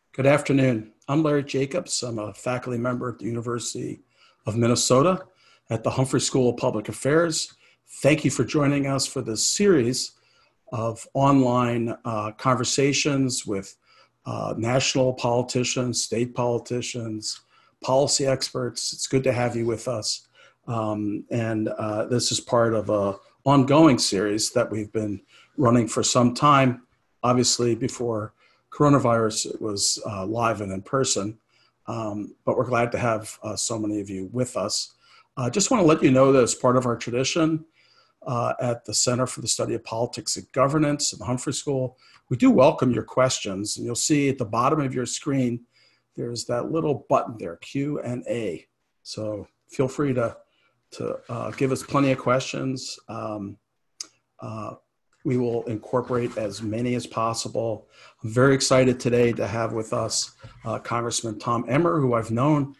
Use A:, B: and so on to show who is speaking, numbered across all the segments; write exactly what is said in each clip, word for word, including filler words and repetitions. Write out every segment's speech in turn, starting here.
A: Good afternoon. I'm Larry Jacobs. I'm a faculty member at the University of Minnesota at the Humphrey School of Public Affairs. Thank you for joining us for this series of online uh, conversations with uh, national politicians, state politicians, policy experts. It's good to have you with us. Um, and uh, this is part of an ongoing series that we've been running for some time, obviously before coronavirus. It was uh, live and in person, um, but we're glad to have uh, so many of you with us. I uh, just want to let you know that as part of our tradition uh, at the Center for the Study of Politics and Governance at the Humphrey School, we do welcome your questions. And you'll see at the bottom of your screen, there's that little button there, Q and A. So feel free to, to uh, give us plenty of questions. Um, uh, We will incorporate as many as possible. I'm very excited today to have with us uh, Congressman Tom Emmer, who I've known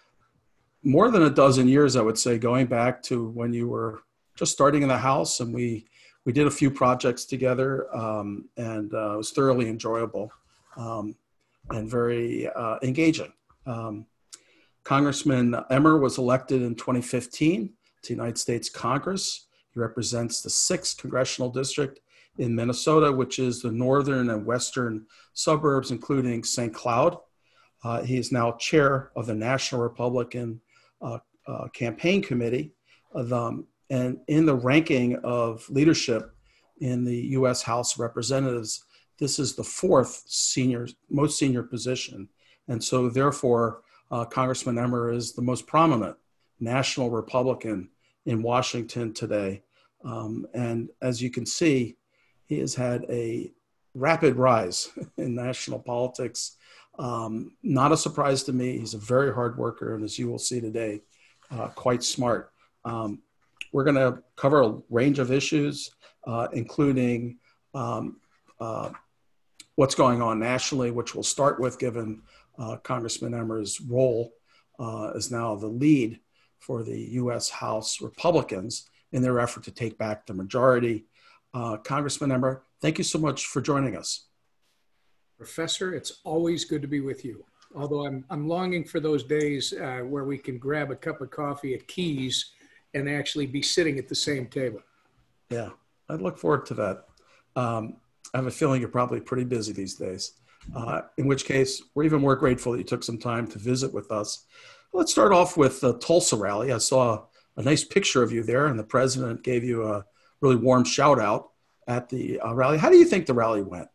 A: more than a dozen years, I would say, going back to when you were just starting in the House, and we we did a few projects together, um, and uh, it was thoroughly enjoyable um, and very uh, engaging. Um, Congressman Emmer was elected in twenty fifteen to the United States Congress. He represents the sixth congressional district in Minnesota, which is the northern and western suburbs, including Saint Cloud. Uh, he is now chair of the National Republican uh, uh, Campaign Committee. Of, um, and in the ranking of leadership in the U S House of Representatives, this is the fourth senior, most senior position. And so therefore, uh, Congressman Emmer is the most prominent national Republican in Washington today. Um, and as you can see, he has had a rapid rise in national politics. Um, not a surprise to me. He's a very hard worker, and as you will see today, uh, quite smart. Um, we're going to cover a range of issues, uh, including um, uh, what's going on nationally, which we'll start with, given uh, Congressman Emmer's role uh, as now the lead for the U S House Republicans in their effort to take back the majority. Uh, Congressman Emmer, thank you so much for joining us.
B: Professor, it's always good to be with you. Although I'm, I'm longing for those days uh, where we can grab a cup of coffee at Keys and actually be sitting at the same table.
A: Yeah, I look forward to that. Um, I have a feeling you're probably pretty busy these days, uh, in which case we're even more grateful that you took some time to visit with us. Let's start off with the Tulsa rally. I saw a nice picture of you there, and the president gave you a really warm shout out at the uh, rally. How do you think the rally went?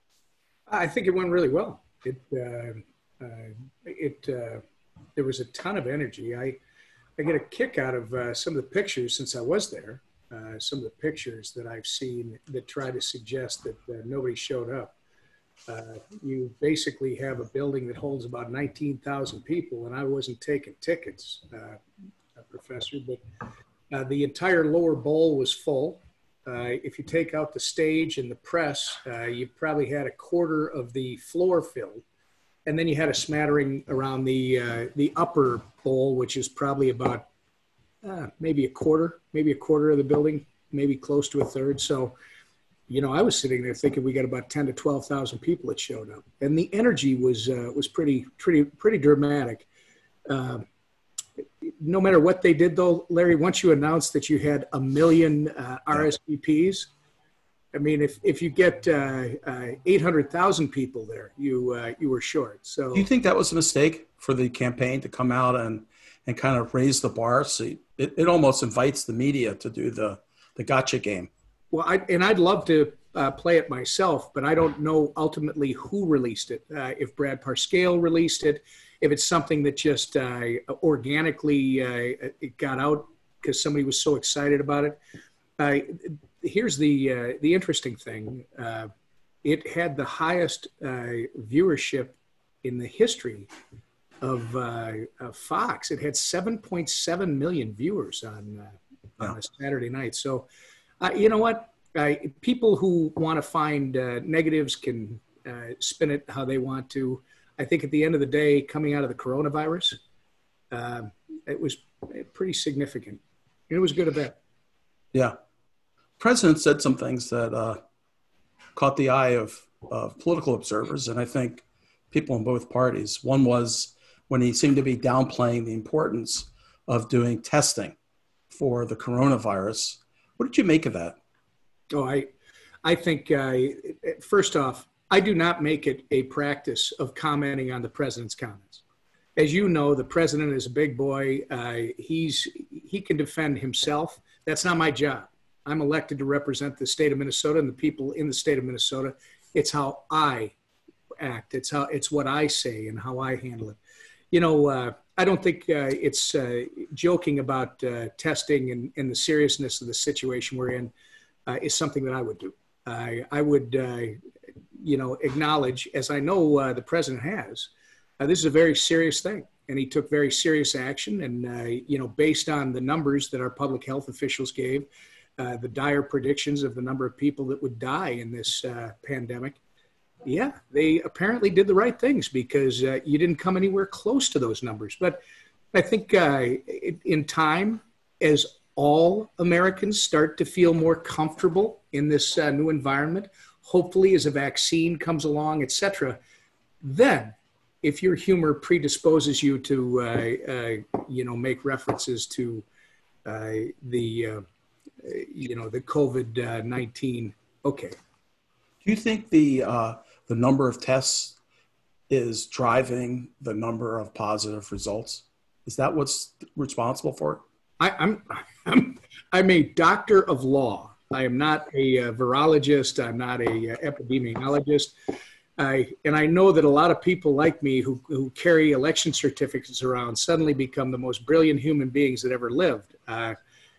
B: I think it went really well. It, uh, uh, it, uh, there was a ton of energy. I, I get a kick out of uh, some of the pictures since I was there. Uh, some of the pictures that I've seen that try to suggest that uh, nobody showed up. Uh, you basically have a building that holds about nineteen thousand people, and I wasn't taking tickets, uh, Professor, but uh, the entire lower bowl was full. Uh, if you take out the stage and the press, uh, you probably had a quarter of the floor filled. And then you had a smattering around the uh, the upper bowl, which is probably about uh, maybe a quarter, maybe a quarter of the building, maybe close to a third. So, you know, I was sitting there thinking we got about ten to twelve thousand people that showed up, and the energy was uh, was pretty pretty pretty dramatic. Uh, no matter what they did, though, Larry, once you announced that you had a million uh, R S V Ps, I mean, if if you get uh, uh, eight hundred thousand people there, you uh, you were short. So,
A: do you think that was a mistake for the campaign to come out and and kind of raise the bar? So it, it almost invites the media to do the the gotcha game.
B: Well, I, and I'd love to uh, play it myself, but I don't know ultimately who released it. Uh, if Brad Parscale released it, if it's something that just uh, organically uh, it got out because somebody was so excited about it. Uh, here's the uh, the interesting thing. Uh, it had the highest uh, viewership in the history of, uh, of Fox. It had seven point seven million viewers on, uh, on a Saturday night. So, uh, you know what? Uh, people who want to find uh, negatives can uh, spin it how they want to. I think at the end of the day, coming out of the coronavirus, uh, it was pretty significant. It was a good event.
A: Yeah. President said some things that uh, caught the eye of, of political observers, and I think people in both parties. One was when he seemed to be downplaying the importance of doing testing for the coronavirus. What did you make of that?
B: Oh, I, I think, uh, first off, I do not make it a practice of commenting on the president's comments. As you know, the president is a big boy. Uh, he's he can defend himself. That's not my job. I'm elected to represent the state of Minnesota and the people in the state of Minnesota. It's how I act. It's how it's what I say and how I handle it. You know, uh, I don't think uh, it's uh, joking about uh, testing and, and the seriousness of the situation we're in uh, is something that I would do. I, I would, uh, you know, acknowledge, as I know uh, the president has, uh, this is a very serious thing. And he took very serious action. And, uh, you know, based on the numbers that our public health officials gave, uh, the dire predictions of the number of people that would die in this uh, pandemic, yeah, they apparently did the right things because uh, you didn't come anywhere close to those numbers. But I think uh, in time, as all Americans start to feel more comfortable in this uh, new environment, hopefully as a vaccine comes along, et cetera, then if your humor predisposes you to, uh, uh, you know, make references to uh, the, uh, you know, the COVID nineteen, okay.
A: Do you think the uh, the number of tests is driving the number of positive results? Is that what's responsible for it?
B: I, I'm, I'm I'm a doctor of law. I am not a, uh virologist. I'm not a uh, epidemiologist. I, and I know that a lot of people like me who, who carry election certificates around suddenly become the most brilliant human beings that ever lived. Uh,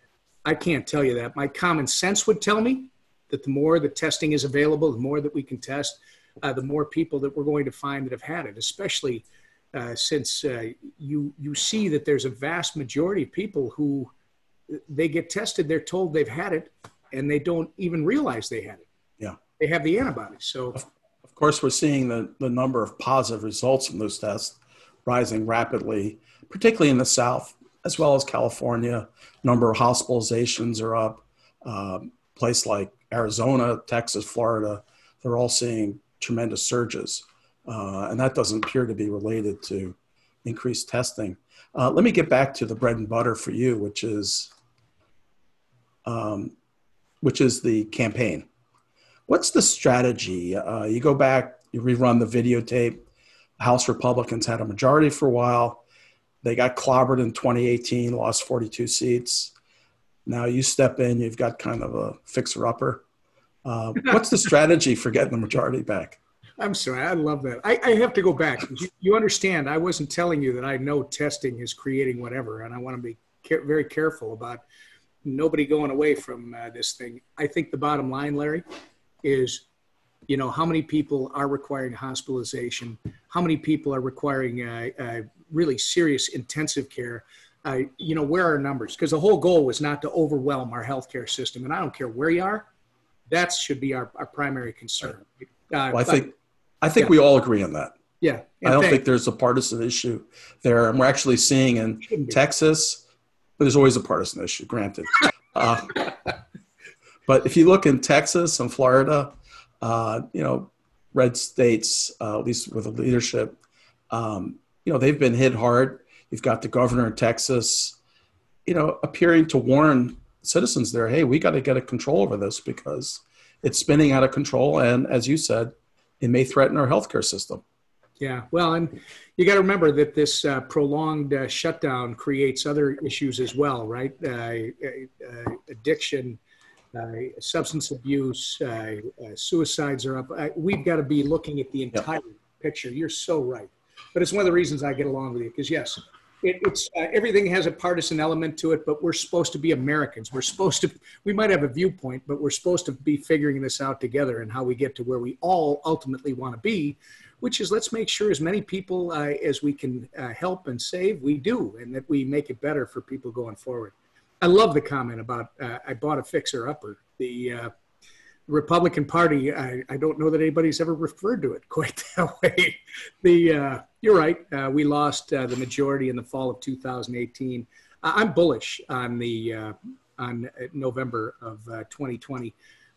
B: I can't tell you that. My common sense would tell me that the more the testing is available, the more that we can test, uh, the more people that we're going to find that have had it, especially uh, since uh, you, you see that there's a vast majority of people who they get tested, they're told they've had it, and they don't even realize they had it.
A: Yeah.
B: They have the antibodies. So,
A: of, of course, we're seeing the, the number of positive results from those tests rising rapidly, particularly in the South, as well as California. Number of hospitalizations are up. Um, place like Arizona, Texas, Florida, they're all seeing tremendous surges. Uh, and that doesn't appear to be related to increased testing. Uh, let me get back to the bread and butter for you, which is, um, which is the campaign. What's the strategy? Uh, you go back, you rerun the videotape. House Republicans had a majority for a while. They got clobbered in twenty eighteen, lost forty-two seats. Now you step in, you've got kind of a fixer-upper. Uh, what's the strategy for getting the majority back?
B: I'm sorry, I love that. I, I have to go back. You, you understand, I wasn't telling you that I know testing is creating whatever, and I want to be care- very careful about nobody going away from uh, this thing. I think the bottom line, Larry, is, you know, how many people are requiring hospitalization? How many people are requiring uh, uh, really serious intensive care? Uh, you know, where are our numbers? Because the whole goal was not to overwhelm our healthcare system. And I don't care where you are. That should be our, our primary concern. Uh,
A: well, I think, I think yeah. we all agree on that.
B: Yeah.
A: I don't think there's a partisan issue there. And we're actually seeing in Texas, but there's always a partisan issue, granted. Uh, but if you look in Texas and Florida, uh, you know, red states, uh, at least with the leadership, um, you know, they've been hit hard. You've got the governor in Texas, you know, appearing to warn citizens there, hey, we got to get a control over this because it's spinning out of control. And as you said, it may threaten our healthcare system.
B: Yeah, well, and you got to remember that this uh, prolonged uh, shutdown creates other issues as well, right? Uh, uh, addiction, uh, substance abuse, uh, uh, suicides are up. Uh, we've got to be looking at the entire yep. picture. You're so right. But it's one of the reasons I get along with you because, yes, it, it's uh, everything has a partisan element to it, but we're supposed to be Americans. We're supposed to, we might have a viewpoint, but we're supposed to be figuring this out together and how we get to where we all ultimately want to be, which is let's make sure as many people uh, as we can uh, help and save, we do, and that we make it better for people going forward. I love the comment about uh, I bought a fixer-upper. The uh, Republican Party, I, I don't know that anybody's ever referred to it quite that way. The uh, You're right. Uh, we lost uh, the majority in the fall of two thousand eighteen. Uh, I'm bullish on the uh, on November of uh, twenty twenty.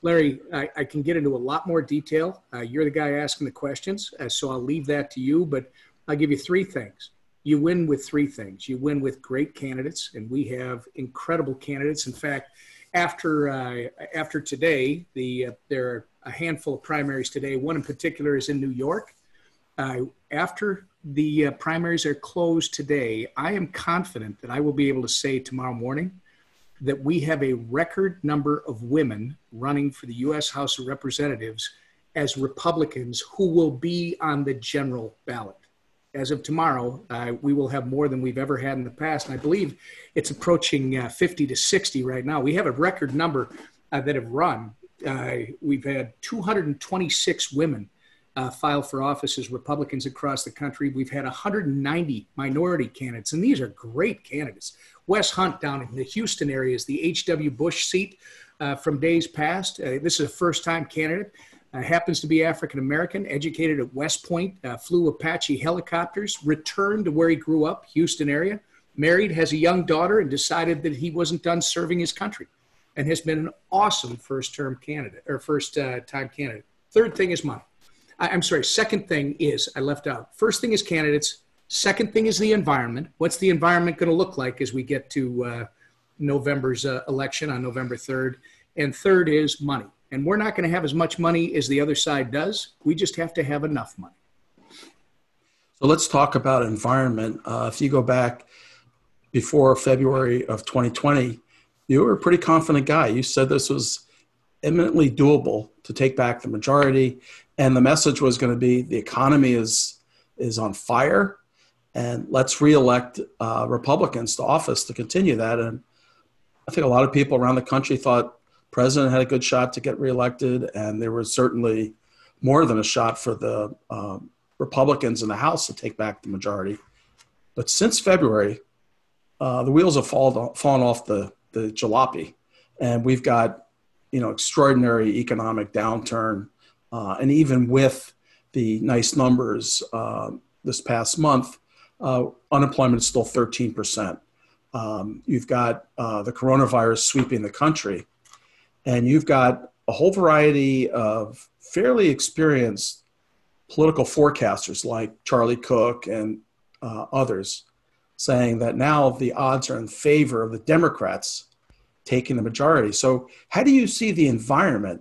B: Larry, I, I can get into a lot more detail. Uh, you're the guy asking the questions, uh, so I'll leave that to you, but I'll give you three things. You win with three things. You win with great candidates, and we have incredible candidates. In fact, after uh, after today, the uh, there are a handful of primaries today. One in particular is in New York. Uh, after the uh, primaries are closed today, I am confident that I will be able to say tomorrow morning that we have a record number of women running for the U S House of Representatives as Republicans who will be on the general ballot. As of tomorrow, uh, we will have more than we've ever had in the past. And I believe it's approaching uh, fifty to sixty right now. We have a record number uh, that have run. Uh, we've had two hundred twenty-six women uh, file for office as Republicans across the country. We've had one hundred ninety minority candidates, and these are great candidates. Wes Hunt down in the Houston area is the H W Bush seat uh, from days past. Uh, this is a first-time candidate. Uh, happens to be African-American, educated at West Point, uh, flew Apache helicopters, returned to where he grew up, Houston area, married, has a young daughter, and decided that he wasn't done serving his country, and has been an awesome first-term candidate, or first-time candidate. Third thing is money. I, I'm sorry, second thing is, I left out. First thing is candidates. Second thing is the environment. What's the environment going to look like as we get to uh, November's uh, election on November third? And third is money. And we're not going to have as much money as the other side does. We just have to have enough money.
A: So let's talk about environment. Uh, if you go back before February of twenty twenty, you were a pretty confident guy. You said this was eminently doable to take back the majority. And the message was going to be the economy is, is on fire. And let's reelect uh, Republicans to office to continue that. And I think a lot of people around the country thought president had a good shot to get reelected, and there was certainly more than a shot for the um, Republicans in the House to take back the majority. But since February, uh, the wheels have fallen, fallen off the, the jalopy, and we've got, you know, extraordinary economic downturn. Uh, and even with the nice numbers uh, this past month, uh, unemployment is still thirteen percent. Um, you've got uh, the coronavirus sweeping the country. And you've got a whole variety of fairly experienced political forecasters like Charlie Cook and uh, others saying that now the odds are in favor of the Democrats taking the majority. So how do you see the environment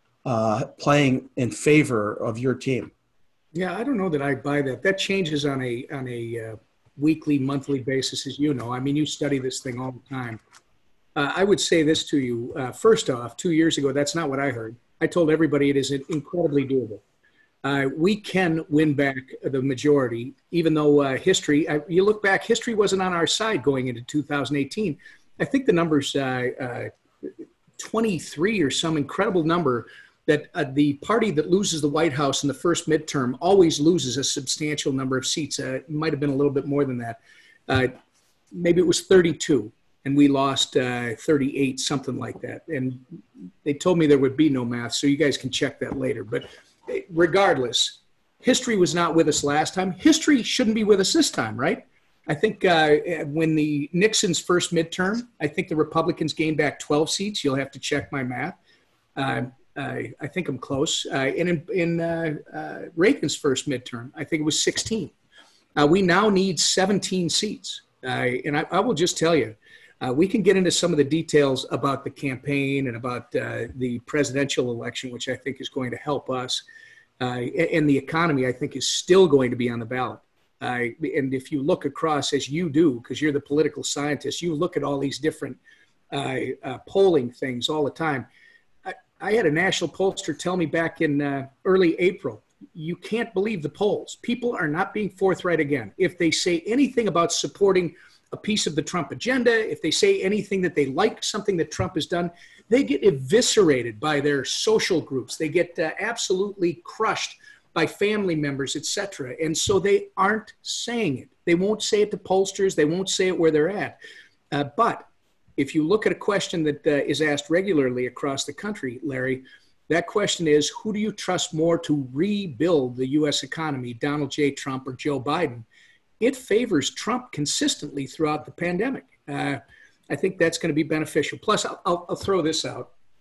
A: uh, playing in favor of your team?
B: Yeah, I don't know that I buy that. That changes on a on a uh, weekly, monthly basis, as you know. I mean, you study this thing all the time. Uh, I would say this to you. Uh, first off, two years ago, that's not what I heard. I told everybody it is incredibly doable. Uh, we can win back the majority, even though uh, history, uh, you look back, history wasn't on our side going into two thousand eighteen. I think the number's uh, uh, twenty-three or some incredible number that uh, the party that loses the White House in the first midterm always loses a substantial number of seats. Uh, it might have been a little bit more than that. Uh, maybe it was thirty-two. And we lost uh, thirty-eight, something like that. And they told me there would be no math, so you guys can check that later. But regardless, history was not with us last time. History shouldn't be with us this time, right? I think uh, when the Nixon's first midterm, I think the Republicans gained back twelve seats. You'll have to check my math. Uh, I, I think I'm close. Uh, and in, in uh, uh, Reagan's first midterm, I think it was sixteen. Uh, we now need seventeen seats. Uh, and I, I will just tell you, Uh, we can get into some of the details about the campaign and about uh, the presidential election, which I think is going to help us. Uh, and the economy, I think, is still going to be on the ballot. Uh, and if you look across, as you do, because you're the political scientist, you look at all these different uh, uh, polling things all the time. I, I had a national pollster tell me back in uh, early April, you can't believe the polls. People are not being forthright again. If they say anything about supporting a piece of the Trump agenda, if they say anything that they like something that Trump has done, they get eviscerated by their social groups. They get uh, absolutely crushed by family members, et cetera. And so they aren't saying it. They won't say it to pollsters. They won't say it where they're at. Uh, but if you look at a question that uh, is asked regularly across the country, Larry, that question is, who do you trust more to rebuild the U S economy, Donald J. Trump or Joe Biden? It favors Trump consistently throughout the pandemic. Uh, I think that's going to be beneficial. Plus, I'll, I'll, I'll throw this out.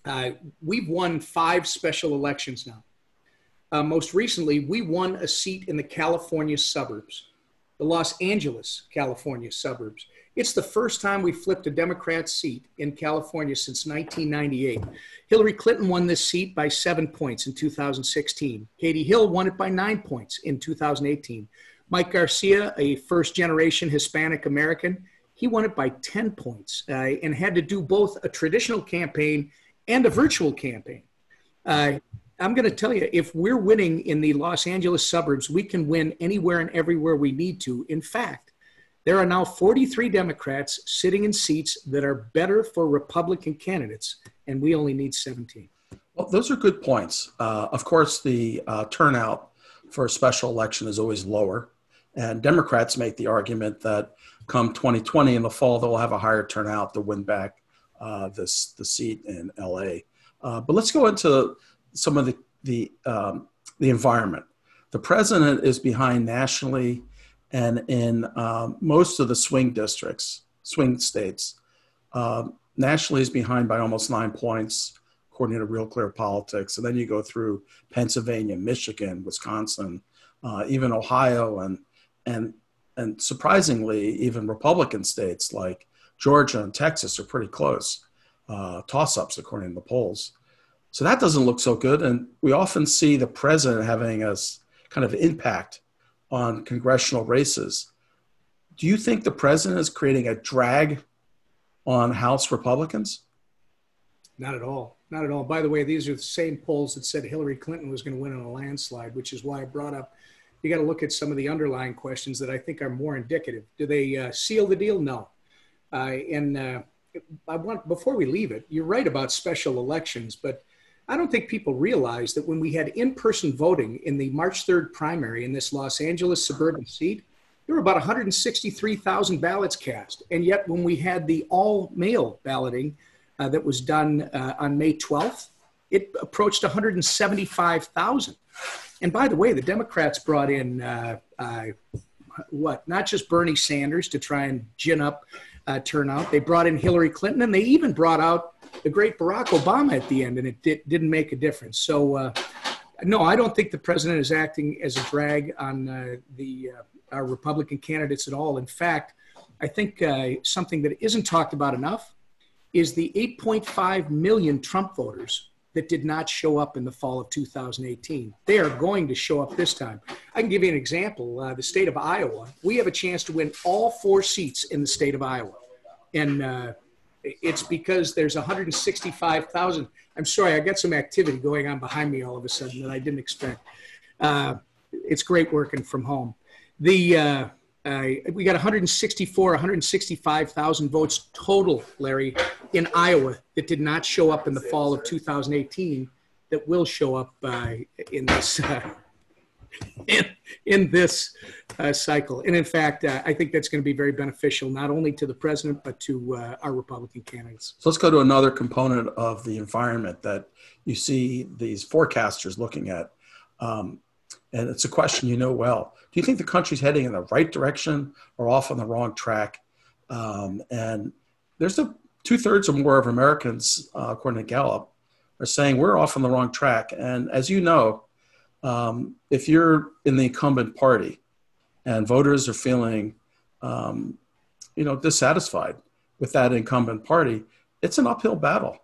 B: Uh, we've won five special elections now. Uh, most recently, we won a seat in the California suburbs, the Los Angeles, California suburbs. It's the first time we flipped a Democrat seat in California since nineteen ninety-eight. Hillary Clinton won this seat by seven points in two thousand sixteen. Katie Hill won it by nine points in two thousand eighteen. Mike Garcia, a first-generation Hispanic American, he won it by ten points uh, and had to do both a traditional campaign and a virtual campaign. Uh, I'm going to tell you, if we're winning in the Los Angeles suburbs, we can win anywhere and everywhere we need to. In fact, there are now forty-three Democrats sitting in seats that are better for Republican candidates, and we only need seventeen.
A: Well, those are good points. Uh, of course, the uh, turnout for a special election is always lower, and Democrats make the argument that come twenty twenty in the fall, they'll have a higher turnout to win back uh, this the seat in L A. Uh, but let's go into some of the the um, the environment. The president is behind nationally and in um, most of the swing districts, swing states. Um, nationally is behind by almost nine points, according to Real Clear Politics. And then you go through Pennsylvania, Michigan, Wisconsin, uh, even Ohio, and and and surprisingly, even Republican states like Georgia and Texas are pretty close, uh, toss-ups according to the polls. So that doesn't look so good. And we often see the president having a kind of impact on congressional races. Do you think the president is creating a drag on House Republicans?
B: Not at all. Not at all. By the way, these are the same polls that said Hillary Clinton was going to win in a landslide, which is why I brought up, you got to look at some of the underlying questions that I think are more indicative. Do they uh, seal the deal? No. Uh, and uh, I want, before we leave it, you're right about special elections, but I don't think people realize that when we had in-person voting in the March third primary in this Los Angeles suburban seat, there were about one hundred sixty-three thousand ballots cast. And yet when we had the all-mail balloting uh, that was done uh, on May twelfth, it approached one hundred seventy-five thousand. And by the way, the Democrats brought in uh, uh, what? Not just Bernie Sanders to try and gin up uh, turnout. They brought in Hillary Clinton, and they even brought out the great Barack Obama at the end, and it did, didn't make a difference. So, uh, no, I don't think the president is acting as a drag on uh, the uh, our Republican candidates at all. In fact, I think uh, something that isn't talked about enough is the eight point five million Trump voters that did not show up in the fall of two thousand eighteen. They are going to show up this time. I can give you an example. Uh, the state of Iowa, we have a chance to win all four seats in the state of Iowa. And uh, it's because there's one hundred sixty-five thousand. I'm sorry, I got some activity going on behind me all of a sudden that I didn't expect. Uh, it's great working from home. The uh, uh, we got one hundred sixty-four, one hundred sixty-five thousand votes total, Larry, in Iowa that did not show up in the fall of two thousand eighteen that will show up uh, in this uh, in, in this uh, cycle. And in fact, uh, I think that's going to be very beneficial, not only to the president, but to uh, our Republican candidates.
A: So let's go to another component of the environment that you see these forecasters looking at. Um, and it's a question you know well. Do you think the country's heading in the right direction or off on the wrong track? Um, and there's a two-thirds or more of Americans, uh, according to Gallup, are saying we're off on the wrong track. And as you know, um, if you're in the incumbent party and voters are feeling, um, you know, dissatisfied with that incumbent party, it's an uphill battle.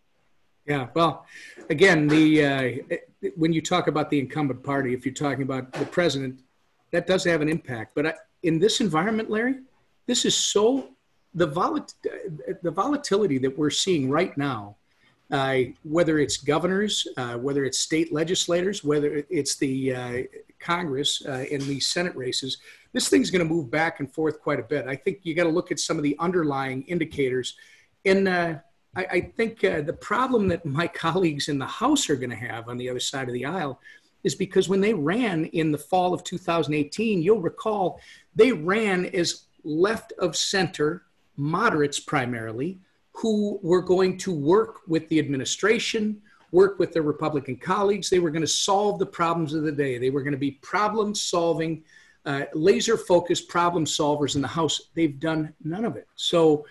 B: Yeah, well, again, the uh, when you talk about the incumbent party, if you're talking about the president, that does have an impact. But I, in this environment, Larry, this is so the vol the volatility that we're seeing right now. Uh, whether it's governors, uh, whether it's state legislators, whether it's the uh, Congress uh, in the Senate races, this thing's going to move back and forth quite a bit. I think you got to look at some of the underlying indicators. And uh, I, I think uh, the problem that my colleagues in the House are going to have on the other side of the aisle is because when they ran in the fall of two thousand eighteen, you'll recall they ran as left of center moderates primarily, who were going to work with the administration, work with their Republican colleagues. They were going to solve the problems of the day. They were going to be problem-solving, uh, laser-focused problem solvers in the House. They've done none of it. So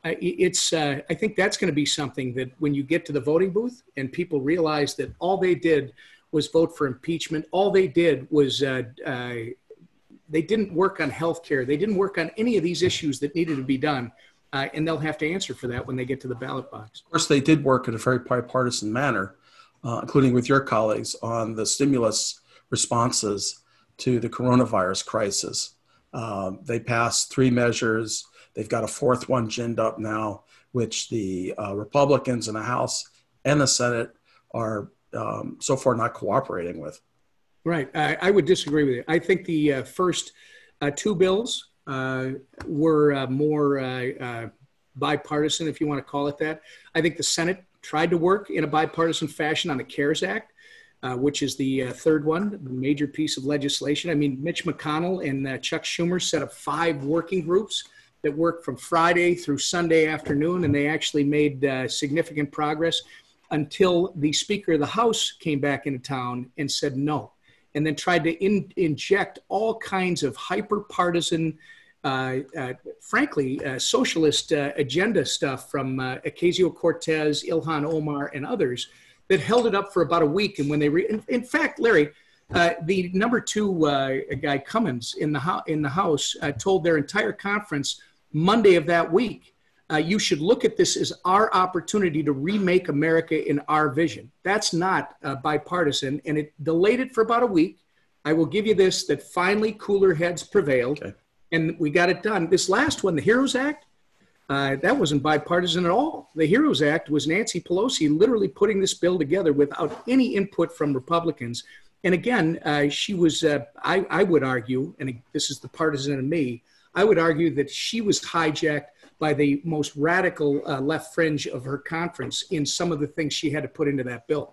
B: I- it's, uh, I think that's going to be something that when you get to the voting booth and people realize that all they did was vote for impeachment, all they did was uh, uh, they didn't work on health care. They didn't work on any of these issues that needed to be done. Uh, and they'll have to answer for that when they get to the ballot box.
A: Of course, they did work in a very bipartisan manner, uh, including with your colleagues on the stimulus responses to the coronavirus crisis. Um, they passed three measures. They've got a fourth one ginned up now, which the uh, Republicans in the House and the Senate are um, so far not cooperating with.
B: Right. I, I would disagree with you. I think the uh, first uh, two bills uh, were uh, more uh, uh, bipartisan, if you want to call it that. I think the Senate tried to work in a bipartisan fashion on the CARES Act, uh, which is the uh, third one, the major piece of legislation. I mean, Mitch McConnell and uh, Chuck Schumer set up five working groups that worked from Friday through Sunday afternoon, and they actually made uh, significant progress until the Speaker of the House came back into town and said no, and then tried to in, inject all kinds of hyper-partisan, uh, uh, frankly, uh, socialist uh, agenda stuff from uh, Ocasio-Cortez, Ilhan Omar, and others that held it up for about a week. And when they, re- in, in fact, Larry, uh, the number two uh, guy, Cummins, in the, ho- in the House, uh, told their entire conference Monday of that week, Uh, you should look at this as our opportunity to remake America in our vision. That's not uh, bipartisan, and it delayed it for about a week. I will give you this, that finally cooler heads prevailed, okay, and we got it done. This last one, the HEROES Act, uh, that wasn't bipartisan at all. The HEROES Act was Nancy Pelosi literally putting this bill together without any input from Republicans. And again, uh, she was, uh, I, I would argue, and this is the partisan in me, I would argue that she was hijacked by the most radical uh, left fringe of her conference in some of the things she had to put into that bill.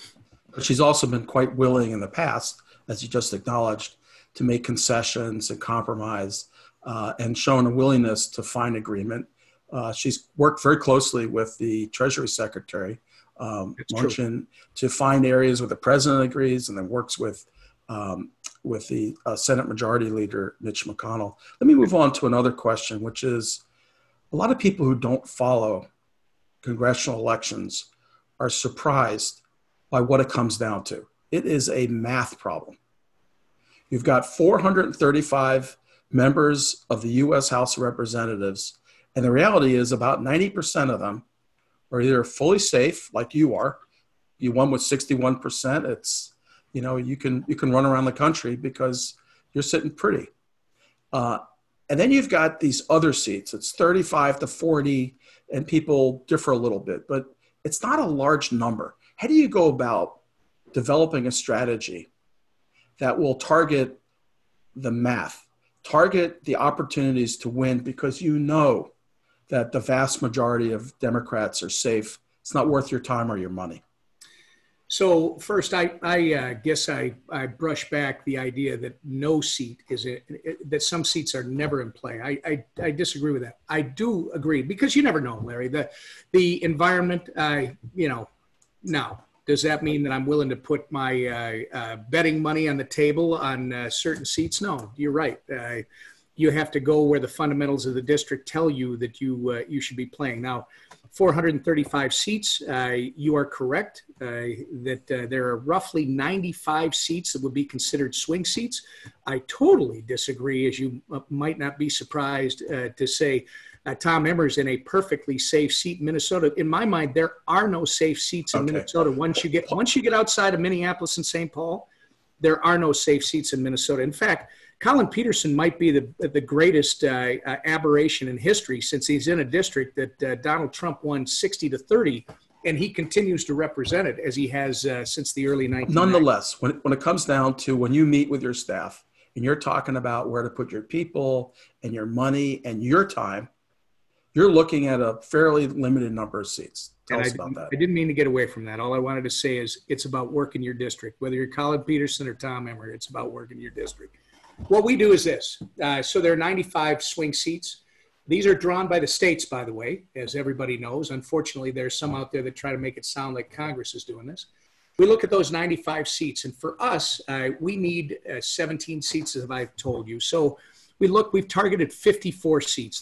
A: But she's also been quite willing in the past, as you just acknowledged, to make concessions and compromise uh, and shown a willingness to find agreement. Uh, she's worked very closely with the Treasury Secretary, um, Mnuchin, to find areas where the president agrees, and then works with um, with the uh, Senate Majority Leader, Mitch McConnell. Let me move on to another question, which is, a lot of people who don't follow congressional elections are surprised by what it comes down to. It is a math problem. You've got four hundred thirty-five members of the U S House of Representatives, and the reality is about ninety percent of them are either fully safe, like you are. You won with sixty-one percent. It's, you know, you can you can run around the country because you're sitting pretty. Uh, And then you've got these other seats. It's thirty-five to forty, and people differ a little bit, but it's not a large number. How do you go about developing a strategy that will target the math, target the opportunities to win, because you know that the vast majority of Democrats are safe? It's not worth your time or your money.
B: So first, I, I uh, guess I, I brush back the idea that no seat is it, that some seats are never in play. I, I, I disagree with that. I do agree, because you never know, Larry. The the environment, uh, you know, now, does that mean that I'm willing to put my uh, uh, betting money on the table on uh, certain seats? No, you're right. Uh, you have to go where the fundamentals of the district tell you that you uh, you should be playing. Now, four hundred thirty-five seats, uh, you are correct uh, that uh, there are roughly ninety-five seats that would be considered swing seats. I totally disagree, as you uh, might not be surprised uh, to say. Uh, Tom Emmer's in a perfectly safe seat in Minnesota. In my mind, there are no safe seats in okay. Minnesota. Once you get once you get outside of Minneapolis and Saint Paul, there are no safe seats in Minnesota. In fact, Collin Peterson might be the the greatest uh, uh, aberration in history, since he's in a district that uh, Donald Trump won sixty to thirty, and he continues to represent it as he has uh, since the early nineteen nineties.
A: Nonetheless, when it, when it comes down to when you meet with your staff and you're talking about where to put your people and your money and your time, you're looking at a fairly limited number of seats. Tell
B: and
A: us
B: I,
A: about that.
B: I didn't mean to get away from that. All I wanted to say is it's about working your district. Whether you're Collin Peterson or Tom Emmer, it's about working your district. What we do is this. Uh, so there are ninety-five swing seats. These are drawn by the states, by the way, as everybody knows. Unfortunately, there's some out there that try to make it sound like Congress is doing this. We look at those ninety-five seats, and for us, uh, we need uh, seventeen seats, as I've told you. So we look, we've targeted fifty-four seats, Larry.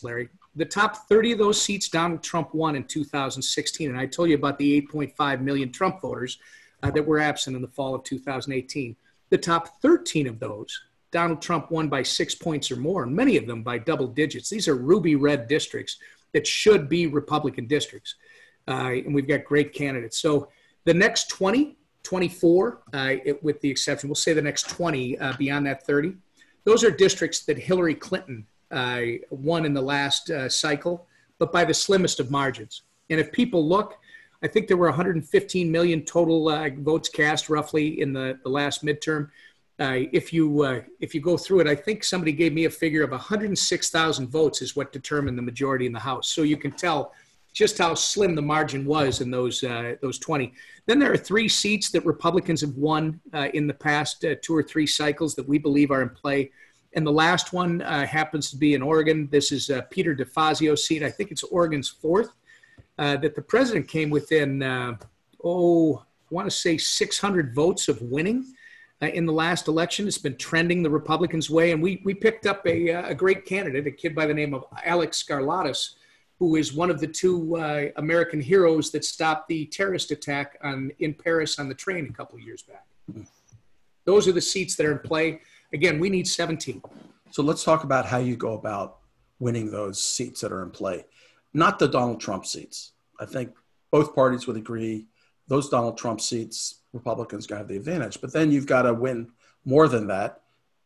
B: The top thirty of those seats, Donald Trump won in two thousand sixteen. And I told you about the eight point five million Trump voters uh, that were absent in the fall of two thousand eighteen. The top thirteen of those, Donald Trump won by six points or more, and many of them by double digits. These are ruby red districts that should be Republican districts. Uh, and we've got great candidates. So the next twenty, twenty-four, uh, it, with the exception, we'll say the next twenty uh, beyond that thirty, those are districts that Hillary Clinton uh, won in the last uh, cycle, but by the slimmest of margins. And if people look, I think there were one hundred fifteen million total uh, votes cast roughly in the, the last midterm. Uh, if you uh, if you go through it, I think somebody gave me a figure of one hundred six thousand votes is what determined the majority in the House. So you can tell just how slim the margin was in those uh, those twenty. Then there are three seats that Republicans have won uh, in the past uh, two or three cycles that we believe are in play. And the last one uh, happens to be in Oregon. This is uh, Peter DeFazio's seat. I think it's Oregon's fourth, uh, that the president came within, uh, oh, I want to say six hundred votes of winning. Uh, in the last election. It's been trending the Republicans' way. And we we picked up a, a great candidate, a kid by the name of Alex Skarlatos, who is one of the two uh, American heroes that stopped the terrorist attack on in Paris on the train a couple of years back. Those are the seats that are in play. Again, we need seventeen.
A: So let's talk about how you go about winning those seats that are in play. Not the Donald Trump seats. I think both parties would agree those Donald Trump seats, Republicans got to have the advantage, but then you've got to win more than that.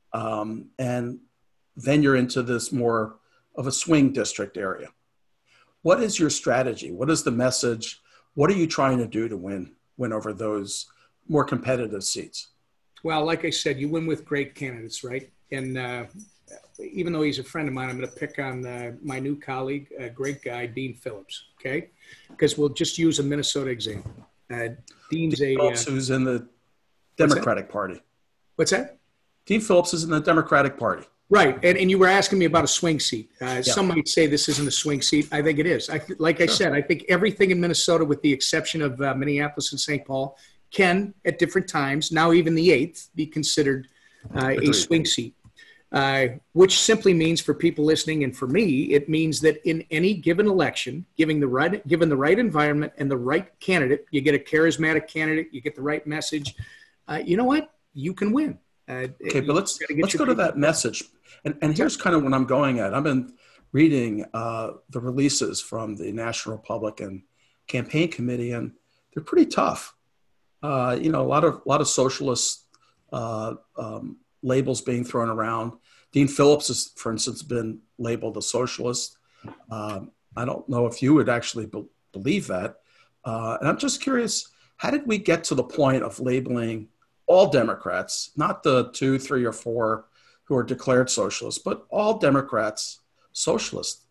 A: Um, and then you're into this more of a swing district area. What is your strategy? What is the message? What are you trying to do to win, win over those more competitive seats?
B: Well, like I said, you win with great candidates, right? And uh, even though he's a friend of mine, I'm going to pick on uh, my new colleague, a great guy, Dean Phillips, okay? Because we'll just use a Minnesota example. Uh, Dean's
A: Dean
B: a
A: Phillips,
B: uh,
A: who's in the Democratic Party.
B: What's that?
A: Dean Phillips is in the Democratic Party.
B: Right, and, and you were asking me about a swing seat. Uh,
A: yeah.
B: Some might say this isn't a swing seat. I think it is. I, like I
A: sure.
B: said, I think everything in Minnesota, with the exception of uh, Minneapolis and Saint Paul, can, at different times, now even the eighth, be considered uh, a swing seat. Uh, which simply means, for people listening and for me, it means that in any given election, giving the right, given the right environment and the right candidate, you get a charismatic candidate, you get the right message. Uh, you know what? You can win. Uh,
A: okay, but let's let's go to that message. And, and here's kind of what I'm going at. I've been reading uh, the releases from the National Republican Campaign Committee, and they're pretty tough. Uh, you know, a lot of a lot of socialist uh, um, labels being thrown around. Dean Phillips has, for instance, been labeled a socialist. Um, I don't know if you would actually be- believe that. Uh, and I'm just curious, how did we get to the point of labeling all Democrats, not the two, three, or four who are declared socialists, but all Democrats socialist?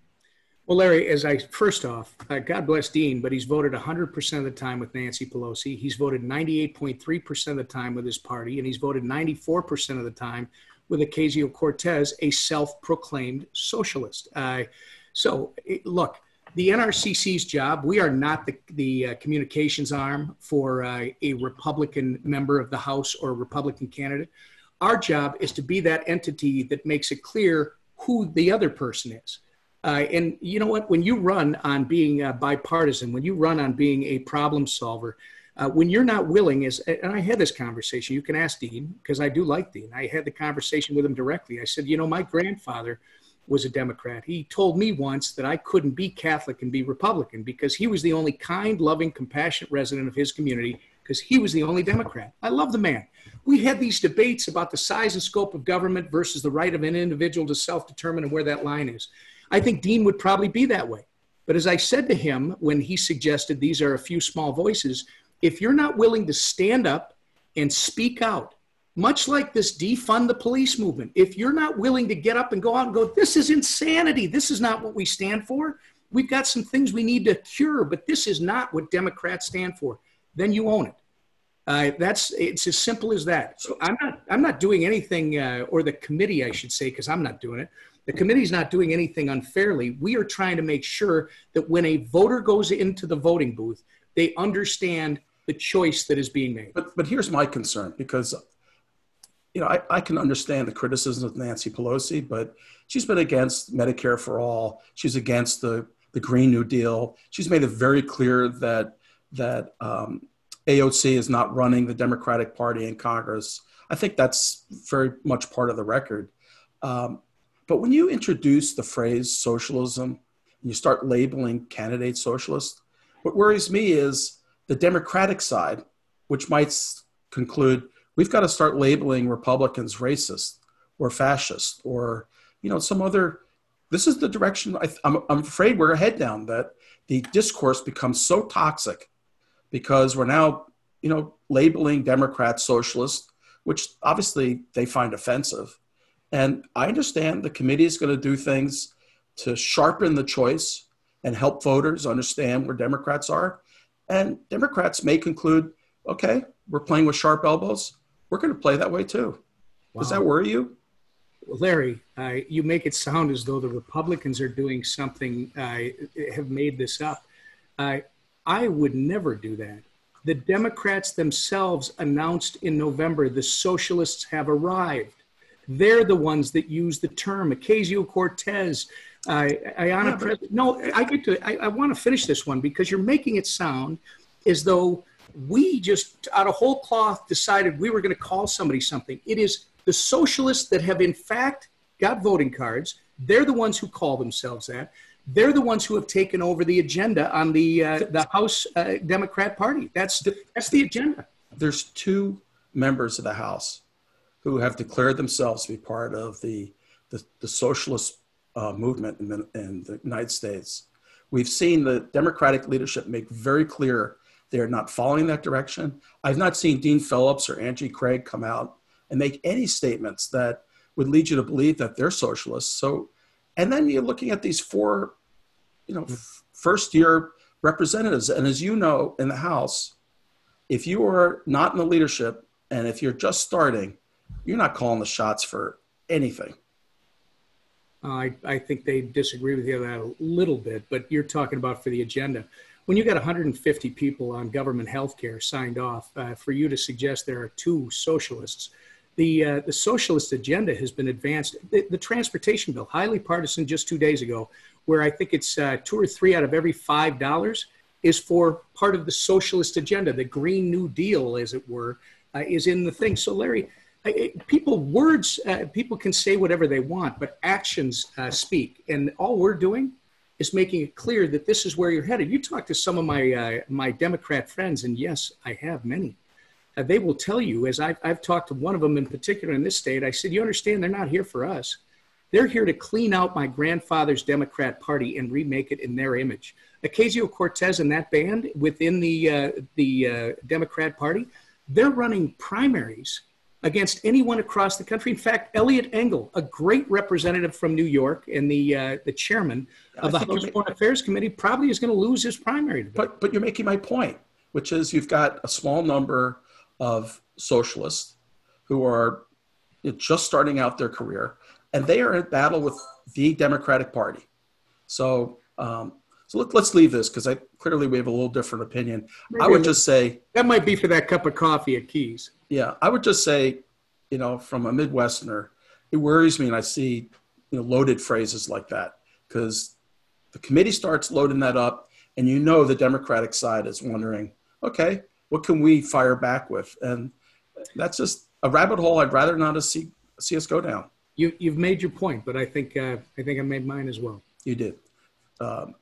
B: Well, Larry, as I first off, uh, God bless Dean, but he's voted one hundred percent of the time with Nancy Pelosi. He's voted ninety-eight point three percent of the time with his party, and he's voted ninety-four percent of the time with Ocasio-Cortez, a self-proclaimed socialist. Uh, so, it, look, the N R C C's job, we are not the, the uh, communications arm for uh, a Republican member of the House or a Republican candidate. Our job is to be that entity that makes it clear who the other person is. Uh, and you know what? When you run on being uh, bipartisan, when you run on being a problem solver, uh, when you're not willing, as and I had this conversation, you can ask Dean, because I do like Dean. I had the conversation with him directly. I said, you know, my grandfather was a Democrat. He told me once that I couldn't be Catholic and be Republican because he was the only kind, loving, compassionate resident of his community because he was the only Democrat. I love the man. We had these debates about the size and scope of government versus the right of an individual to self-determine and where that line is. I think Dean would probably be that way. But as I said to him when he suggested these are a few small voices, if you're not willing to stand up and speak out, much like this defund the police movement, if you're not willing to get up and go out and go, this is insanity, this is not what we stand for, we've got some things we need to cure, but this is not what Democrats stand for, then you own it. Uh, that's it's as simple as that. So I'm not I'm not doing anything, uh, or the committee, I should say, because I'm not doing it. The committee's not doing anything unfairly. We are trying to make sure that when a voter goes into the voting booth, they understand the choice that is being made.
A: But but here's my concern, because you know, I, I can understand the criticism of Nancy Pelosi, but she's been against Medicare for all. She's against the, the Green New Deal. She's made it very clear that, that um, A O C is not running the Democratic Party in Congress. I think that's very much part of the record. Um, but when you introduce the phrase socialism and you start labeling candidates socialist, what worries me is the Democratic side, which might s- conclude we've got to start labeling Republicans racist or fascist or, you know, some other. This is the direction I, I'm, I'm afraid we're head down, that the discourse becomes so toxic because we're now, you know, labeling Democrats socialist, which obviously they find offensive. And I understand the committee is going to do things to sharpen the choice and help voters understand where Democrats are. And Democrats may conclude, okay, we're playing with sharp elbows. We're going to play that way too. Wow. Does that worry you?
B: Well, Larry, uh, you make it sound as though the Republicans are doing something, uh, have made this up. Uh, I would never do that. The Democrats themselves announced in November the socialists have arrived. They're the ones that use the term Ocasio-Cortez, uh, Ayanna yeah, Pressley. No, I get to. I, I want to finish this one because you're making it sound as though we just out of whole cloth decided we were going to call somebody something. It is the socialists that have in fact got voting cards. They're the ones who call themselves that. They're the ones who have taken over the agenda on the uh, the House uh, Democrat Party. That's the, that's the agenda.
A: There's two members of the House who have declared themselves to be part of the the, the socialist uh, movement in the, in the United States. We've seen the Democratic leadership make very clear they're not following that direction. I've not seen Dean Phillips or Angie Craig come out and make any statements that would lead you to believe that they're socialists. So, and then you're looking at these four, you know, f- first year representatives. And as you know, in the House, if you are not in the leadership and if you're just starting, you're not calling the shots for anything.
B: I, I think they disagree with you on that a little bit, but you're talking about for the agenda. When you got one hundred fifty people on government health care signed off, uh, for you to suggest there are two socialists, the uh, the socialist agenda has been advanced. The, the transportation bill, highly partisan just two days ago, where I think it's uh, two or three out of every five dollars is for part of the socialist agenda. The Green New Deal, as it were, uh, is in the thing. So, Larry, I, people, words, uh, people can say whatever they want, but actions uh, speak. And all we're doing is making it clear that this is where you're headed. You talk to some of my uh, my Democrat friends, and yes, I have many. Uh, they will tell you, as I've, I've talked to one of them in particular in this state, I said, you understand they're not here for us. They're here to clean out my grandfather's Democrat Party and remake it in their image. Ocasio-Cortez and that band within the, uh, the uh, Democrat Party, they're running primaries against anyone across the country. In fact, Eliot Engel, a great representative from New York and the uh, the chairman of the House Foreign Affairs Committee, probably is going to lose his primary debate.
A: But, but you're making my point, which is you've got a small number of socialists who are just starting out their career, and they are in battle with the Democratic Party. So, um, so let, let's leave this because I clearly we have a little different opinion. Maybe I would just say
B: that might be for that cup of coffee at Keys.
A: Yeah, I would just say, you know, from a Midwesterner, it worries me, and I see, you know, loaded phrases like that because the committee starts loading that up, and you know the Democratic side is wondering, okay, what can we fire back with? And that's just a rabbit hole I'd rather not see see us go down.
B: You you've made your point, but I think uh, I think I made mine as well.
A: You did. Um,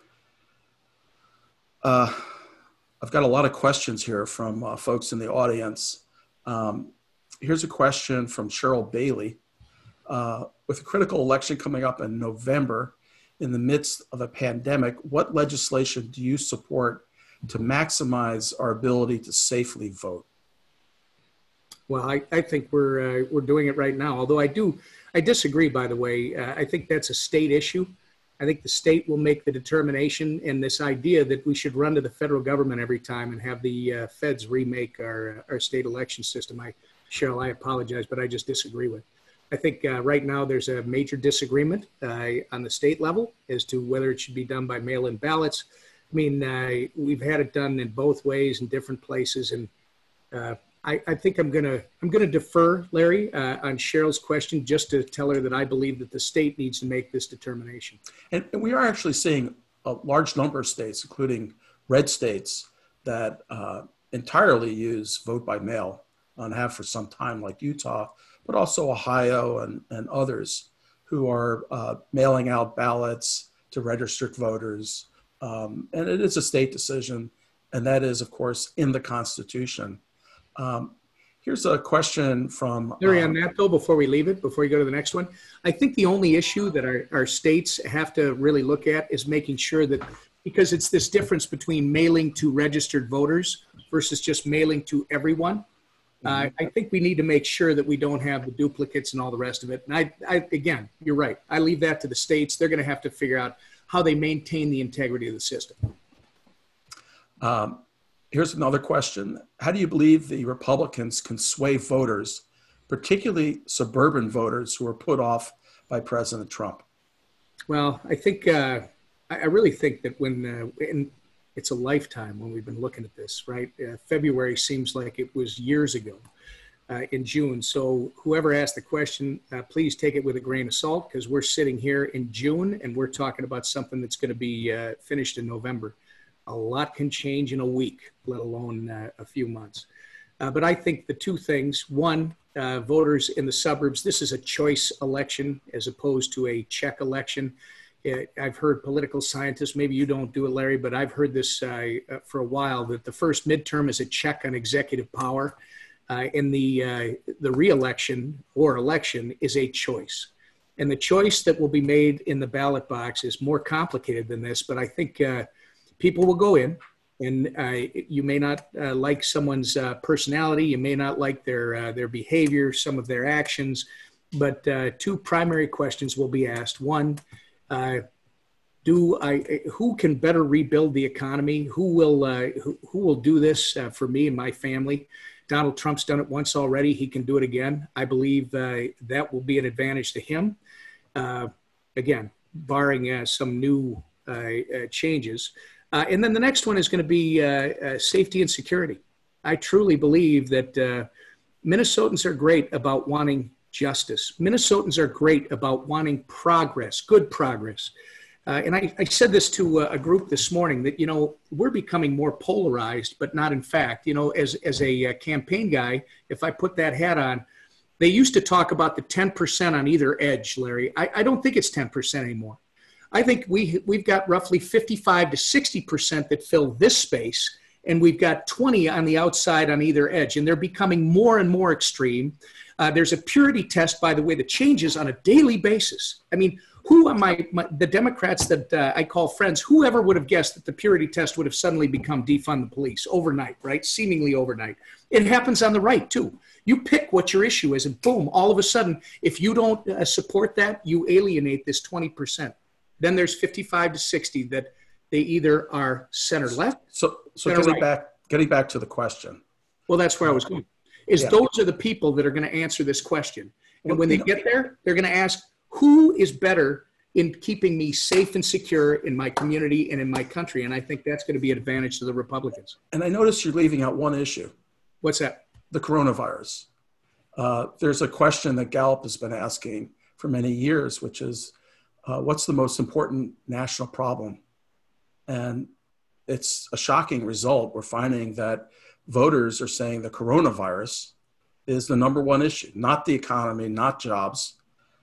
A: uh, I've got a lot of questions here from uh, folks in the audience. Um, here's a question from Cheryl Bailey. Uh, with a critical election coming up in November, in the midst of a pandemic, what legislation do you support to maximize our ability to safely vote?
B: Well, I, I think we're uh, we're doing it right now. Although I do, I disagree. By the way, uh, I think that's a state issue. I think the state will make the determination, and this idea that we should run to the federal government every time and have the uh, feds remake our uh, our state election system. I, Cheryl, I apologize, but I just disagree with. I think uh, right now there's a major disagreement uh, on the state level as to whether it should be done by mail-in ballots. I mean, uh, we've had it done in both ways in different places, and uh, I, I think I'm gonna I'm gonna defer, Larry, uh, on Cheryl's question, just to tell her that I believe that the state needs to make this determination.
A: And, and we are actually seeing a large number of states, including red states, that uh, entirely use vote by mail and have for some time, like Utah, but also Ohio and, and others who are uh, mailing out ballots to registered voters. Um, and it is a state decision, and that is, of course, in the Constitution. Um, here's a question from...
B: Larry,
A: um,
B: on that though, before we leave it, before we go to the next one, I think the only issue that our, our states have to really look at is making sure that, because it's this difference between mailing to registered voters versus just mailing to everyone. Uh, I think we need to make sure that we don't have the duplicates and all the rest of it. And I, I again, you're right. I leave that to the states. They're going to have to figure out how they maintain the integrity of the system.
A: Um, here's another question. How do you believe the Republicans can sway voters, particularly suburban voters who are put off by President Trump?
B: Well, I think, uh, I, I really think that when, uh, in, it's a lifetime when we've been looking at this, right? Uh, February seems like it was years ago uh, in June. So whoever asked the question, uh, please take it with a grain of salt, because we're sitting here in June and we're talking about something that's going to be uh, finished in November. A lot can change in a week, let alone uh, a few months. Uh, but I think the two things, one, uh, voters in the suburbs, this is a choice election as opposed to a check election. I've heard political scientists, maybe you don't do it, Larry, but I've heard this uh, for a while, that the first midterm is a check on executive power, uh, and the, uh, the re-election or election is a choice. And the choice that will be made in the ballot box is more complicated than this, but I think uh, people will go in, and uh, you may not uh, like someone's uh, personality, you may not like their, uh, their behavior, some of their actions, but uh, two primary questions will be asked. One, Uh, do I, who can better rebuild the economy? Who will, uh, who, who will do this uh, for me and my family? Donald Trump's done it once already. He can do it again. I believe uh, that will be an advantage to him. Uh, again, barring uh, some new uh, uh, changes. Uh, and then the next one is going to be uh, uh, safety and security. I truly believe that uh, Minnesotans are great about wanting justice. Minnesotans are great about wanting progress, good progress. Uh, and I, I said this to a, a group this morning that, you know, we're becoming more polarized, but not in fact. You know, as, as a uh, campaign guy, if I put that hat on, they used to talk about the ten percent on either edge, Larry. I, I don't think it's ten percent anymore. I think we, we've got roughly fifty-five to sixty percent that fill this space, and we've got twenty on the outside on either edge, and they're becoming more and more extreme. Uh, there's a purity test, by the way, that changes on a daily basis. I mean, who am I, my, the Democrats that uh, I call friends, whoever would have guessed that the purity test would have suddenly become defund the police overnight, right? Seemingly overnight. It happens on the right, too. You pick what your issue is, and boom, all of a sudden, if you don't uh, support that, you alienate this twenty percent. Then there's fifty-five to sixty that they either are center left.
A: So, so getting right. back, getting back to the question.
B: Well, that's where I was going. Is yeah. Those are the people that are going to answer this question. And well, when they know, get there, they're going to ask, who is better in keeping me safe and secure in my community and in my country? And I think that's going to be an advantage to the Republicans.
A: And I noticed you're leaving out one issue.
B: What's that?
A: The coronavirus. Uh, there's a question that Gallup has been asking for many years, which is, uh, what's the most important national problem? And it's a shocking result. We're finding that voters are saying the coronavirus is the number one issue, not the economy, not jobs.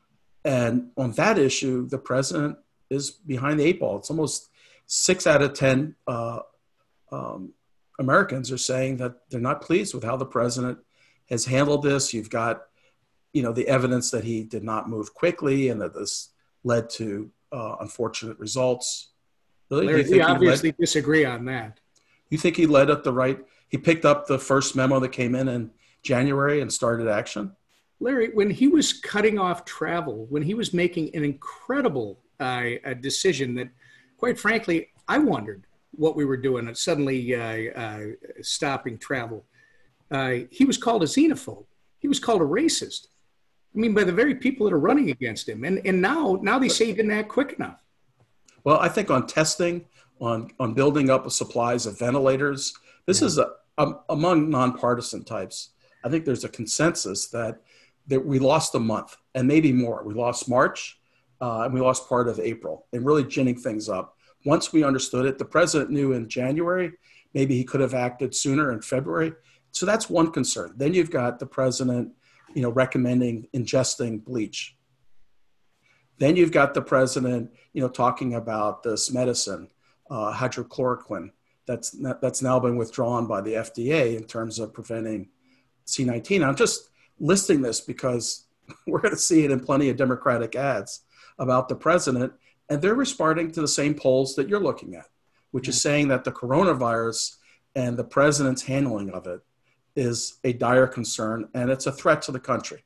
A: And on that issue, the president is behind the eight ball. It's almost six out of ten uh, um, Americans are saying that they're not pleased with how the president has handled this. You've got, you know, the evidence that he did not move quickly and that this led to uh, unfortunate results.
B: Really? Larry, we obviously led, disagree on that.
A: You think he led up the right? He picked up the first memo that came in in January and started action?
B: Larry, when he was cutting off travel, when he was making an incredible uh, a decision that, quite frankly, I wondered what we were doing and suddenly uh, uh, stopping travel. Uh, he was called a xenophobe. He was called a racist. I mean, by the very people that are running against him. And and now now they say he didn't act quick enough.
A: Well, I think on testing, on, on building up supplies of ventilators, this yeah. is a, um, among nonpartisan types, I think there's a consensus that that we lost a month and maybe more. We lost March uh, and we lost part of April and really ginning things up. Once we understood it, the president knew in January, maybe he could have acted sooner in February. So that's one concern. Then you've got the president, you know, recommending ingesting bleach. Then you've got the president, you know, talking about this medicine, uh, hydrochloroquine, that's that's now been withdrawn by the F D A in terms of preventing C nineteen. I'm just listing this because we're going to see it in plenty of Democratic ads about the president, and they're responding to the same polls that you're looking at, which is saying that the coronavirus and the president's handling of it is a dire concern, and it's a threat to the country.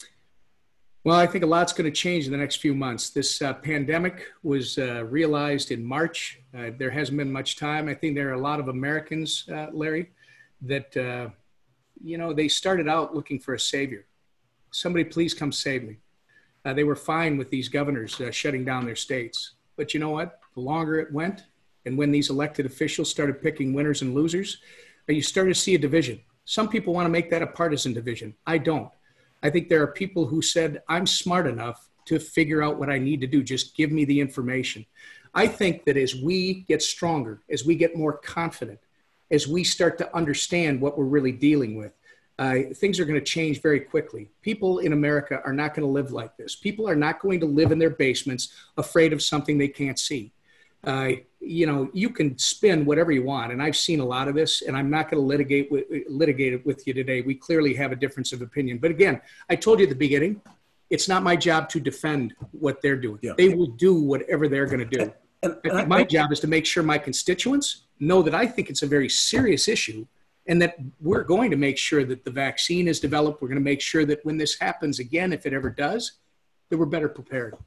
B: Well, I think a lot's going to change in the next few months. This uh, pandemic was uh, realized in March. Uh, there hasn't been much time. I think there are a lot of Americans, uh, Larry, that, uh, you know, they started out looking for a savior. Somebody please come save me. Uh, they were fine with these governors uh, shutting down their states. But you know what? The longer it went, and when these elected officials started picking winners and losers, uh, you started to see a division. Some people want to make that a partisan division. I don't. I think there are people who said, I'm smart enough to figure out what I need to do. Just give me the information. I think that as we get stronger, as we get more confident, as we start to understand what we're really dealing with, uh, things are going to change very quickly. People in America are not going to live like this. People are not going to live in their basements afraid of something they can't see. Uh, you know, you can spin whatever you want, and I've seen a lot of this, and I'm not going to litigate with, litigate it with you today. We clearly have a difference of opinion. But again, I told you at the beginning, it's not my job to defend what they're doing. Yeah. They will do whatever they're going to do. And, and I think my job is to make sure my constituents know that I think it's a very serious issue, and that we're going to make sure that the vaccine is developed. We're going to make sure that when this happens again, if it ever does, that we're better prepared.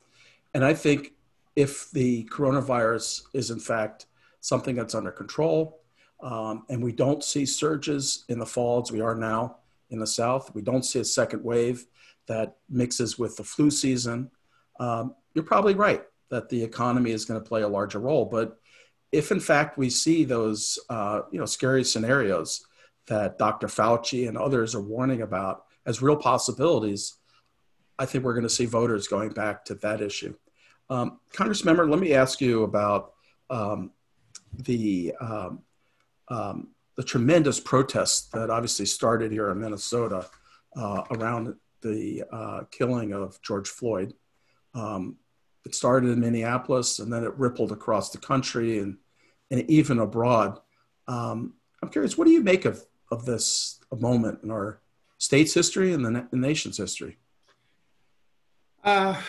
A: And I think if the coronavirus is in fact something that's under control, um, and we don't see surges in the fall as we are now in the South, we don't see a second wave that mixes with the flu season, um, you're probably right that the economy is going to play a larger role. But if in fact we see those uh, you know, scary scenarios that Doctor Fauci and others are warning about as real possibilities, I think we're going to see voters going back to that issue. Um, Congressmember, let me ask you about um, the um, um, the tremendous protests that obviously started here in Minnesota uh, around the uh, killing of George Floyd. Um, it started in Minneapolis, and then it rippled across the country and and even abroad. Um, I'm curious, what do you make of of this moment in our state's history and the, na- the nation's history?
B: Uh.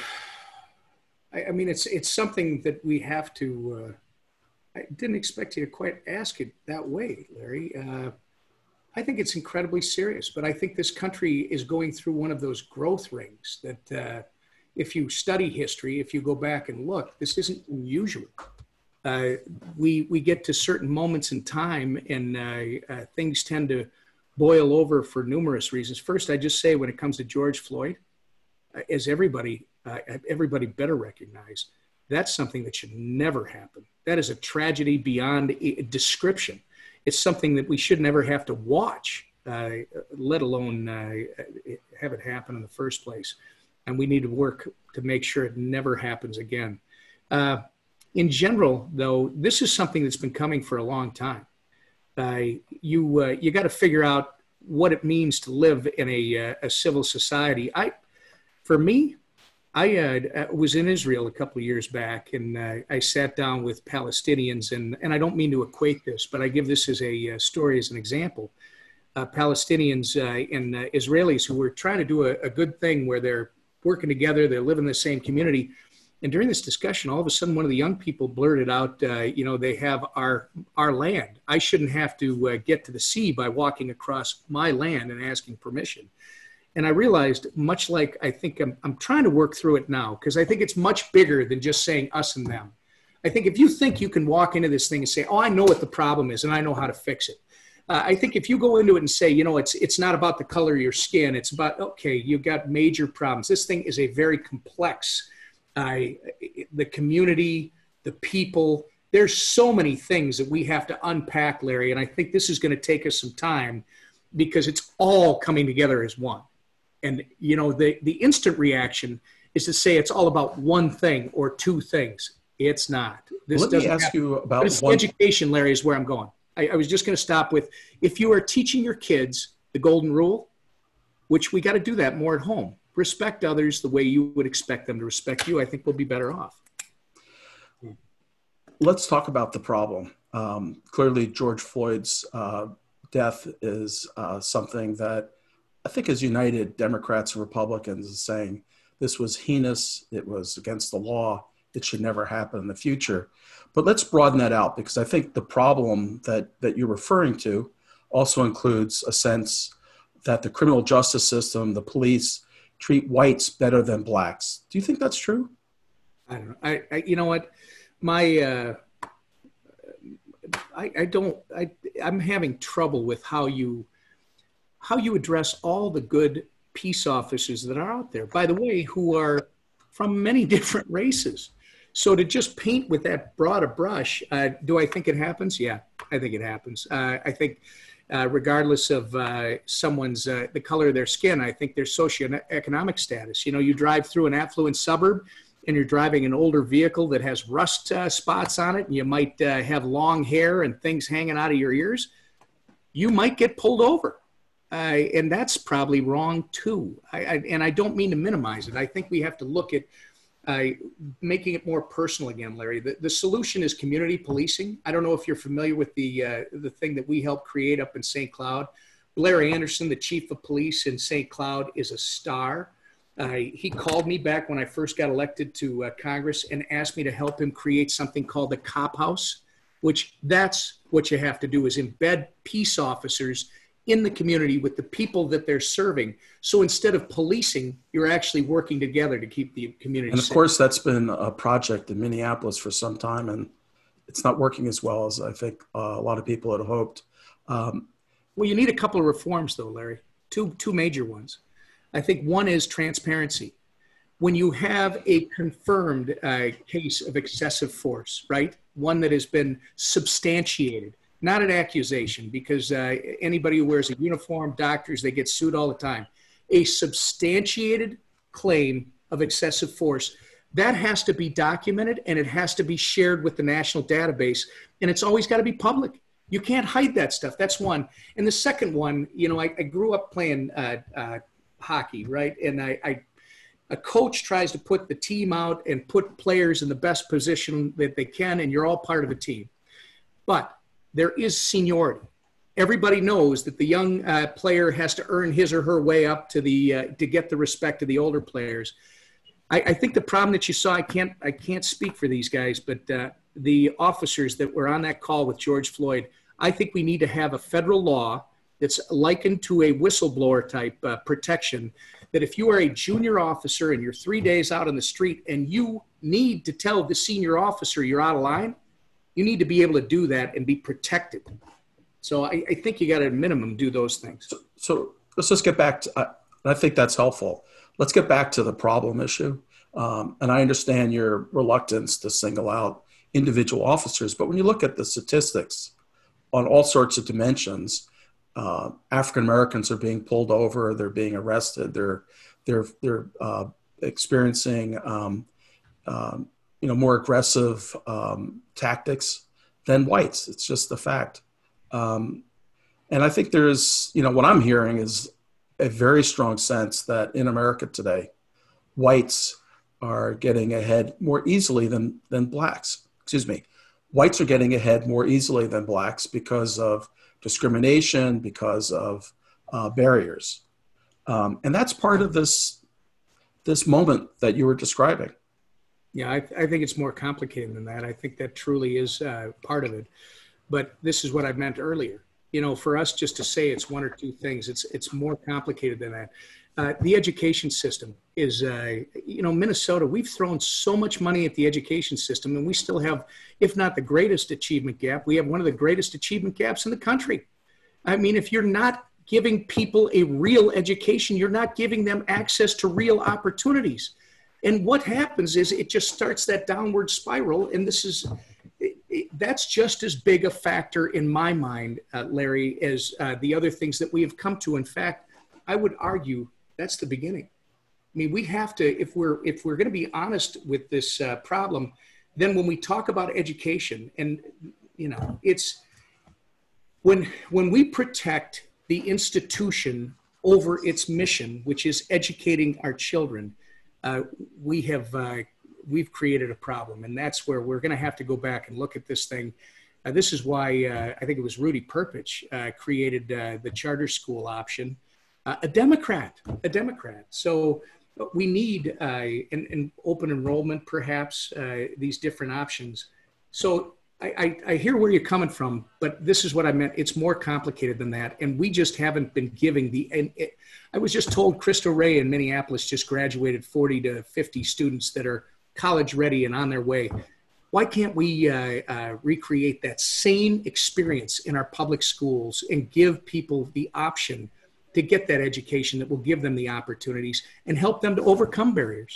B: I mean, it's it's something that we have to, uh, I didn't expect you to quite ask it that way, Larry. Uh, I think it's incredibly serious, but I think this country is going through one of those growth rings that uh, if you study history, if you go back and look, this isn't unusual. Uh, we, we get to certain moments in time and uh, uh, things tend to boil over for numerous reasons. First, I just say when it comes to George Floyd, uh, as everybody Uh, everybody better recognize that's something that should never happen. That is a tragedy beyond a description. It's something that we should never have to watch, uh, let alone uh, have it happen in the first place. And we need to work to make sure it never happens again. Uh, in general, though, this is something that's been coming for a long time. Uh, you uh, you got to figure out what it means to live in a, uh, a civil society. I, for me, I uh, was in Israel a couple of years back, and uh, I sat down with Palestinians, and, and I don't mean to equate this, but I give this as a uh, story as an example. Uh, Palestinians uh, and uh, Israelis who were trying to do a, a good thing where they're working together, they're living in the same community. And during this discussion, all of a sudden, one of the young people blurted out, uh, you know, they have our our land. I shouldn't have to uh, get to the sea by walking across my land and asking permission. And I realized, much like I think I'm, I'm trying to work through it now, because I think it's much bigger than just saying us and them. I think if you think you can walk into this thing and say, oh, I know what the problem is and I know how to fix it. Uh, I think if you go into it and say, you know, it's it's not about the color of your skin. It's about, okay, you've got major problems. This thing is a very complex, uh, the community, the people, there's so many things that we have to unpack, Larry, and I think this is going to take us some time because it's all coming together as one. And, you know, the, the instant reaction is to say it's all about one thing or two things. It's not. This
A: Let me ask happen. you about
B: but it's
A: one...
B: education, Larry, is where I'm going. I, I was just going to stop with, if you are teaching your kids the golden rule, which we got to do that more at home, respect others the way you would expect them to respect you, I think we'll be better off.
A: Let's talk about the problem. Um, clearly, George Floyd's uh, death is uh, something that I think has united Democrats and Republicans in saying this was heinous, it was against the law, it should never happen in the future. But let's broaden that out, because I think the problem that, that you're referring to also includes a sense that the criminal justice system, the police, treat whites better than blacks. Do you think that's true?
B: I don't know. I, I you know what? My, uh, I, I don't, I, I'm having trouble with how you, how you address all the good peace officers that are out there, by the way, who are from many different races. So to just paint with that broad a brush, uh, do I think it happens? Yeah, I think it happens. Uh, I think uh, regardless of uh, someone's, uh, the color of their skin, I think their socioeconomic status. You know, you drive through an affluent suburb, and you're driving an older vehicle that has rust uh, spots on it, and you might uh, have long hair and things hanging out of your ears, you might get pulled over. Uh, and that's probably wrong too. I, I, and I don't mean to minimize it. I think we have to look at uh, making it more personal again, Larry. The, the solution is community policing. I don't know if you're familiar with the, uh, the thing that we helped create up in Saint Cloud. Blair Anderson, the chief of police in Saint Cloud, is a star. Uh, he called me back when I first got elected to uh, Congress and asked me to help him create something called the Cop House, which that's what you have to do, is embed peace officers in the community with the people that they're serving. So instead of policing, you're actually working together to keep the community
A: And of
B: safe.
A: course, that's been a project in Minneapolis for some time, and it's not working as well as I think uh, a lot of people had hoped. Um,
B: well, you need a couple of reforms, though, Larry, two, two major ones. I think one is transparency. When you have a confirmed uh, case of excessive force, right? One that has been substantiated, not an accusation, because uh, anybody who wears a uniform, doctors, they get sued all the time. A substantiated claim of excessive force, that has to be documented, and it has to be shared with the national database, and it's always got to be public. You can't hide that stuff. That's one. And the second one, you know, I, I grew up playing uh, uh, hockey, right? And I, I, a coach tries to put the team out and put players in the best position that they can, and you're all part of a team. But there is seniority. Everybody knows that the young uh, player has to earn his or her way up to the uh, to get the respect of the older players. I, I think the problem that you saw, I can't I can't speak for these guys, but uh, the officers that were on that call with George Floyd, I think we need to have a federal law that's likened to a whistleblower type uh, protection, that if you are a junior officer and you're three days out on the street and you need to tell the senior officer you're out of line, you need to be able to do that and be protected. So I, I think you got to at minimum do those things.
A: So, so let's just get back to, uh, I think that's helpful. Let's get back to the problem issue. Um, and I understand your reluctance to single out individual officers, but when you look at the statistics on all sorts of dimensions, uh, African Americans are being pulled over, they're being arrested, they're they're they're uh, experiencing um, um, you know more aggressive um, tactics than whites. It's just a fact. Um, and I think there's, you know, what I'm hearing is a very strong sense that in America today, whites are getting ahead more easily than, than blacks. Excuse me. Whites are getting ahead more easily than blacks because of discrimination, because of uh, barriers. Um, and that's part of this, this moment that you were describing.
B: Yeah, I, I think it's more complicated than that. I think that truly is uh, part of it. But this is what I meant earlier. You know, for us just to say it's one or two things, it's it's more complicated than that. Uh, the education system is, uh, you know, Minnesota, we've thrown so much money at the education system, and we still have, if not the greatest achievement gap, we have one of the greatest achievement gaps in the country. I mean, if you're not giving people a real education, you're not giving them access to real opportunities. And what happens is it just starts that downward spiral. And this is, that's just as big a factor in my mind, uh, Larry, as uh, the other things that we have come to. In fact, I would argue that's the beginning. I mean, we have to, if we're if we're going to be honest with this uh, problem, then when we talk about education, and you know, it's when when we protect the institution over its mission, which is educating our children, uh, we have uh, we've created a problem, and that's where we're going to have to go back and look at this thing. Uh, this is why uh, I think it was Rudy Perpich uh, created uh, the charter school option, uh, a Democrat, a Democrat. So we need uh, an, an open enrollment, perhaps uh, these different options. So I, I, I hear where you're coming from, but this is what I meant. It's more complicated than that. And we just haven't been giving the, and it, I was just told Cristo Rey in Minneapolis just graduated forty to fifty students that are college ready and on their way. Why can't we uh, uh, recreate that same experience in our public schools and give people the option to get that education that will give them the opportunities and help them to overcome barriers?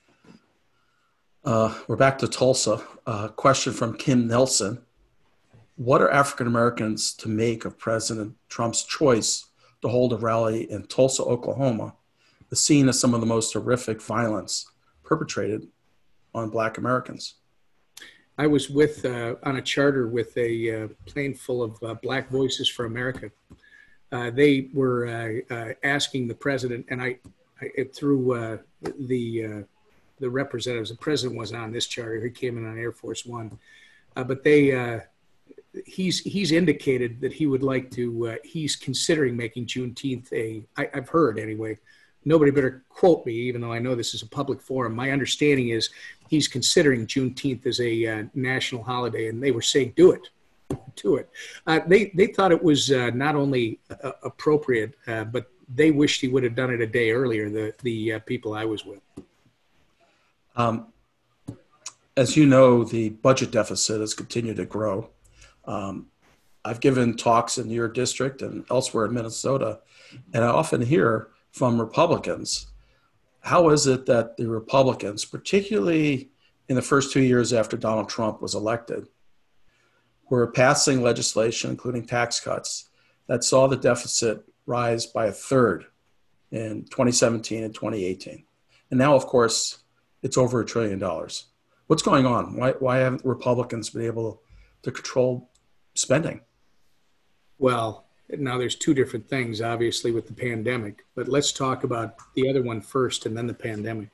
A: Uh, we're back to Tulsa. Uh, question from Kim Nelson. What are African Americans to make of President Trump's choice to hold a rally in Tulsa, Oklahoma, the scene of some of the most horrific violence perpetrated on Black Americans?
B: I was with uh, on a charter with a uh, plane full of uh, Black Voices for America. Uh, they were uh, uh, asking the president, and I, I through uh, the uh, the representatives, the president wasn't on this charter. He came in on Air Force One, uh, but they uh, he's he's indicated that he would like to. Uh, he's considering making Juneteenth a. I, I've heard anyway. Nobody better quote me, even though I know this is a public forum. My understanding is he's considering Juneteenth as a uh, national holiday, and they were saying, "Do it, do it." Uh, they they thought it was uh, not only uh, appropriate, uh, but they wished he would have done it a day earlier. The the uh, people I was with.
A: Um, as you know, the budget deficit has continued to grow. Um, I've given talks in your district and elsewhere in Minnesota, and I often hear from Republicans, how is it that the Republicans, particularly in the first two years after Donald Trump was elected, were passing legislation, including tax cuts, that saw the deficit rise by a third in twenty seventeen and twenty eighteen. And now, of course, it's over a trillion dollars. What's going on? Why, why haven't Republicans been able to control spending?
B: Well, now there's two different things, obviously, with the pandemic, but let's talk about the other one first and then the pandemic.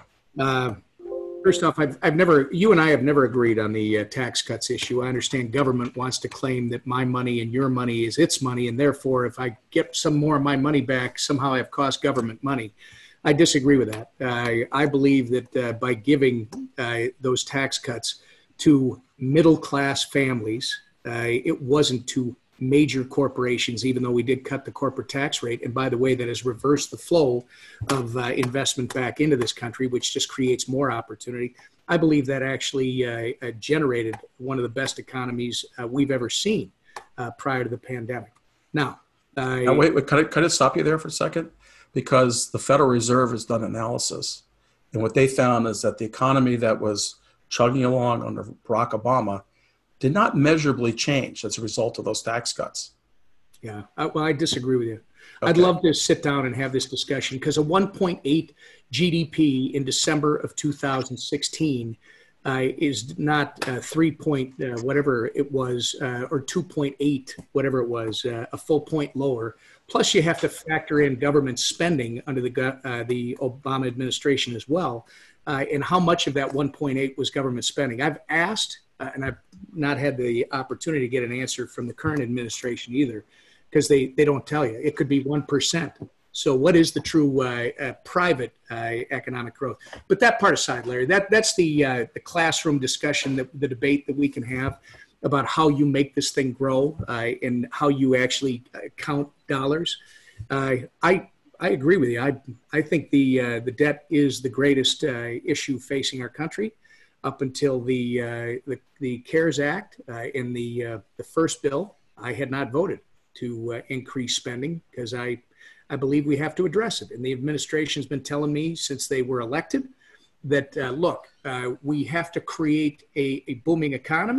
B: Uh, first off, I've, I've never, you and I have never agreed on the uh, tax cuts issue. I understand government wants to claim that my money and your money is its money, and therefore, if I get some more of my money back, somehow I've cost government money. I disagree with that. Uh, I believe that uh, by giving uh, those tax cuts to middle-class families, uh, it wasn't to major corporations, even though we did cut the corporate tax rate. And by the way, that has reversed the flow of uh, investment back into this country, which just creates more opportunity. I believe that actually uh, uh, generated one of the best economies uh, we've ever seen uh, prior to the pandemic. Now, uh,
A: now wait, wait, could I, could I stop you there for a second? Because the Federal Reserve has done analysis, and what they found is that the economy that was chugging along under Barack Obama did not measurably change as a result of those tax cuts.
B: Yeah, I, well, I disagree with you.
A: Okay.
B: I'd love to sit down and have this discussion, because a one point eight G D P in December of two thousand sixteen uh, is not uh, three point uh, whatever it was, uh, or two point eight, whatever it was, uh, a full point lower. Plus, you have to factor in government spending under the uh, the Obama administration as well, uh, and how much of that one point eight was government spending. I've asked, uh, and I've not had the opportunity to get an answer from the current administration either, because they, they don't tell you. It could be one percent. So what is the true uh, uh, private uh, economic growth? But that part aside, Larry, that, that's the, uh, the classroom discussion, that, the debate that we can have about how you make this thing grow uh, and how you actually uh, count dollars. Uh, I I agree with you. I I think the uh, the debt is the greatest uh, issue facing our country. Up until the uh, the, the CARES Act uh, in the uh, the first bill, I had not voted to uh, increase spending, because I I believe we have to address it. And the administration's been telling me since they were elected that uh, look, uh, we have to create a, a booming economy.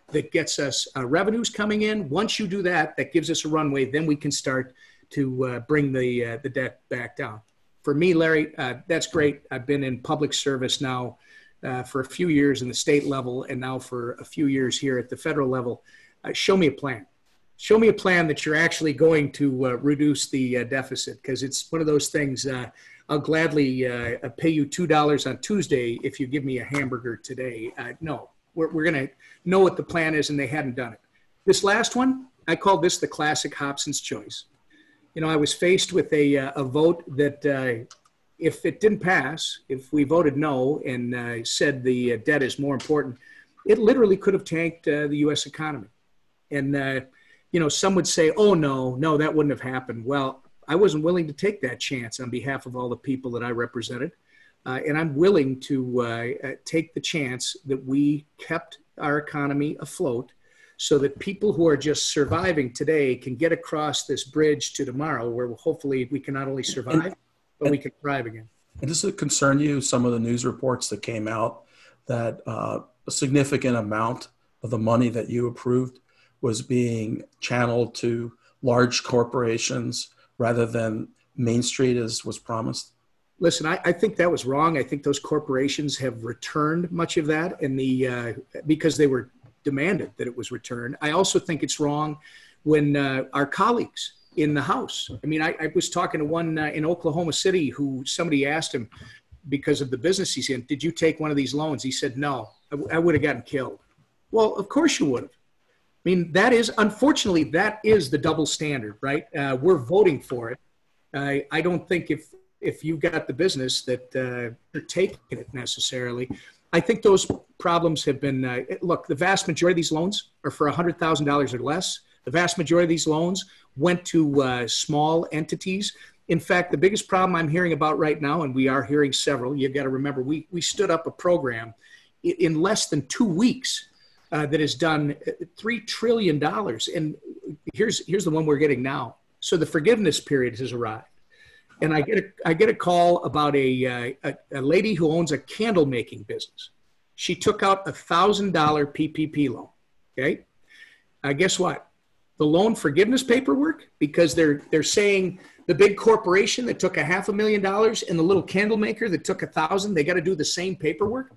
B: that gets us uh, revenues coming in. Once you do that, that gives us a runway. Then we can start to uh, bring the uh, the debt back down. For me, Larry, uh, that's great. I've been in public service now uh, for a few years in the state level, and now for a few years here at the federal level. Uh, show me a plan. Show me a plan that you're actually going to uh, reduce the uh, deficit, because it's one of those things. Uh, I'll gladly uh, pay you two dollars on Tuesday if you give me a hamburger today. Uh, no, we're, we're going to know what the plan is, and they hadn't done it. This last one, I call this the classic Hobson's choice. You know, I was faced with a, uh, a vote that uh, if it didn't pass, if we voted no and uh, said the uh, debt is more important, it literally could have tanked uh, the U S economy. And, uh, you know, some would say, oh, no, no, that wouldn't have happened. Well, I wasn't willing to take that chance on behalf of all the people that I represented. Uh, and I'm willing to uh, uh, take the chance that we kept our economy afloat so that people who are just surviving today can get across this bridge to tomorrow, where hopefully we can not only survive, and, but we can thrive again.
A: And does it concern you, some of the news reports that came out, that uh, a significant amount of the money that you approved was being channeled to large corporations rather than Main Street as was promised?
B: Listen, I, I think that was wrong. I think those corporations have returned much of that, in the uh, because they were demanded that it was returned. I also think it's wrong when uh, our colleagues in the House, I mean, I, I was talking to one uh, in Oklahoma City who somebody asked him, because of the business he's in, did you take one of these loans? He said, no, I, w- I would have gotten killed. Well, of course you would have. I mean, that is, unfortunately, that is the double standard, right? Uh, we're voting for it. Uh, I don't think if if you've got the business that uh, you're taking it necessarily. I think those problems have been, uh, look, the vast majority of these loans are for one hundred thousand dollars or less. The vast majority of these loans went to uh, small entities. In fact, the biggest problem I'm hearing about right now, and we are hearing several, you've got to remember, we, we stood up a program in less than two weeks uh, that has done three trillion dollars. And here's, here's the one we're getting now. So the forgiveness period has arrived. And I get a, I get a call about a, uh, a, a lady who owns a candle making business. She took out a one thousand dollars P P P loan, okay? Uh, guess what? The loan forgiveness paperwork, because they're they're saying the big corporation that took a half a million dollars and the little candle maker that took a thousand, they got to do the same paperwork.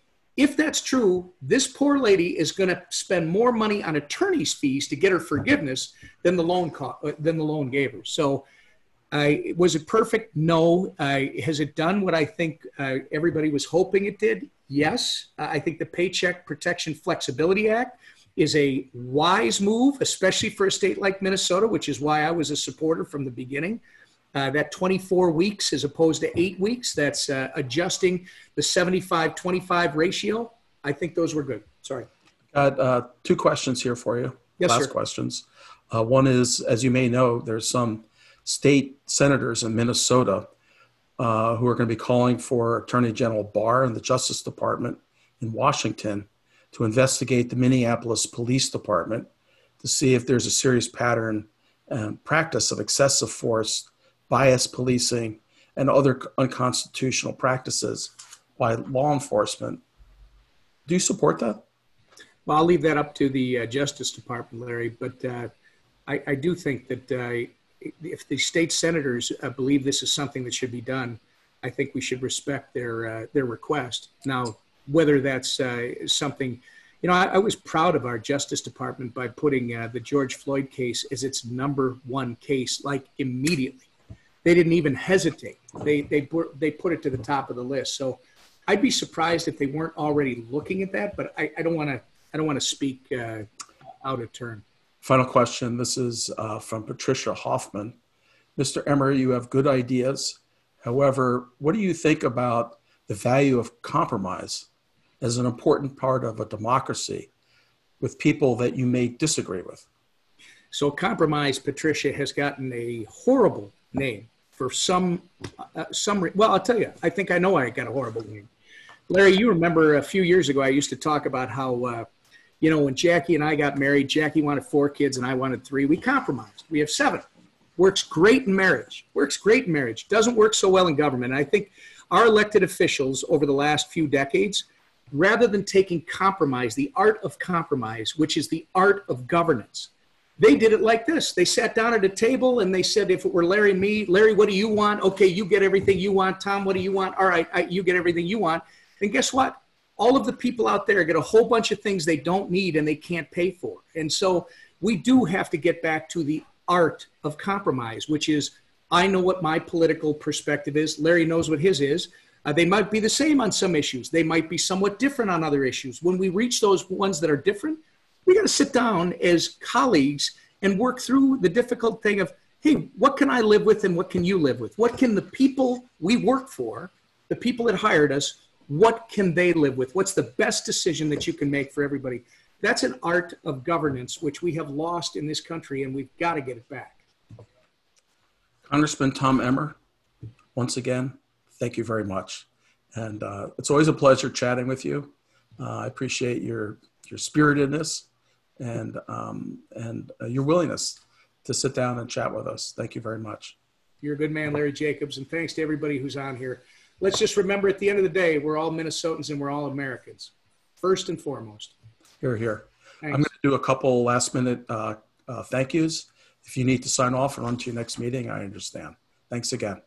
B: If that's true, this poor lady is going to spend more money on attorney's fees to get her forgiveness than the loan co- than the loan gave her. So, uh, was it perfect? No. Uh, has it done what I think uh, everybody was hoping it did? Yes. Uh, I think the Paycheck Protection Flexibility Act is a wise move, especially for a state like Minnesota, which is why I was a supporter from the beginning. Uh, that twenty-four weeks as opposed to eight weeks, that's uh, adjusting the seventy-five twenty-five ratio. I think those were good. Sorry.
A: Got uh, two questions here for you.
B: Yes,
A: Last
B: sir.
A: questions. Uh, one is, as you may know, there's some state senators in Minnesota uh, who are going to be calling for Attorney General Barr and the Justice Department in Washington to investigate the Minneapolis Police Department to see if there's a serious pattern and practice of excessive force, bias policing, and other unconstitutional practices by law enforcement. Do you support that?
B: Well, I'll leave that up to the uh, Justice Department, Larry, but uh, I, I do think that uh, if the state senators uh, believe this is something that should be done, I think we should respect their uh, their request. Now, whether that's uh, something, you know, I, I was proud of our Justice Department by putting uh, the George Floyd case as its number one case, like immediately. They didn't even hesitate. They they put they put it to the top of the list. So I'd be surprised if they weren't already looking at that. But I, I don't want to I don't want to speak uh, out of turn.
A: Final question. This is uh, from Patricia Hoffman. Mister Emmer, you have good ideas. However, what do you think about the value of compromise as an important part of a democracy with people that you may disagree with?
B: So compromise, Patricia, has gotten a horrible name for some, uh, some, re- well, I'll tell you, I think I know I got a horrible name. Larry, you remember a few years ago, I used to talk about how, uh, you know, when Jackie and I got married, Jackie wanted four kids and I wanted three. We compromised. We have seven. Works great in marriage. Works great in marriage. Doesn't work so well in government. And I think our elected officials over the last few decades rather than taking compromise, the art of compromise, which is the art of governance. They did it like this. They sat down at a table and they said, if it were Larry and me, Larry, what do you want? Okay, you get everything you want. Tom, what do you want? All right, I, you get everything you want. And guess what? All of the people out there get a whole bunch of things they don't need and they can't pay for. And so we do have to get back to the art of compromise, which is, I know what my political perspective is. Larry knows what his is. Uh, they might be the same on some issues. They might be somewhat different on other issues. When we reach those ones that are different, we got to sit down as colleagues and work through the difficult thing of, hey, what can I live with and what can you live with? What can the people we work for, the people that hired us, what can they live with? What's the best decision that you can make for everybody? That's an art of governance, which we have lost in this country, and we've got to get it back.
A: Congressman Tom Emmer, once again, thank you very much. And uh, it's always a pleasure chatting with you. Uh, I appreciate your, your spiritedness and, um, and uh, your willingness to sit down and chat with us. Thank you very much.
B: You're a good man, Larry Jacobs, and thanks to everybody who's on here. Let's just remember, at the end of the day, we're all Minnesotans and we're all Americans, first and foremost.
A: Here, here.
B: Thanks.
A: I'm going to do a couple last minute uh, uh, thank yous. If you need to sign off and run to your next meeting, I understand. Thanks again.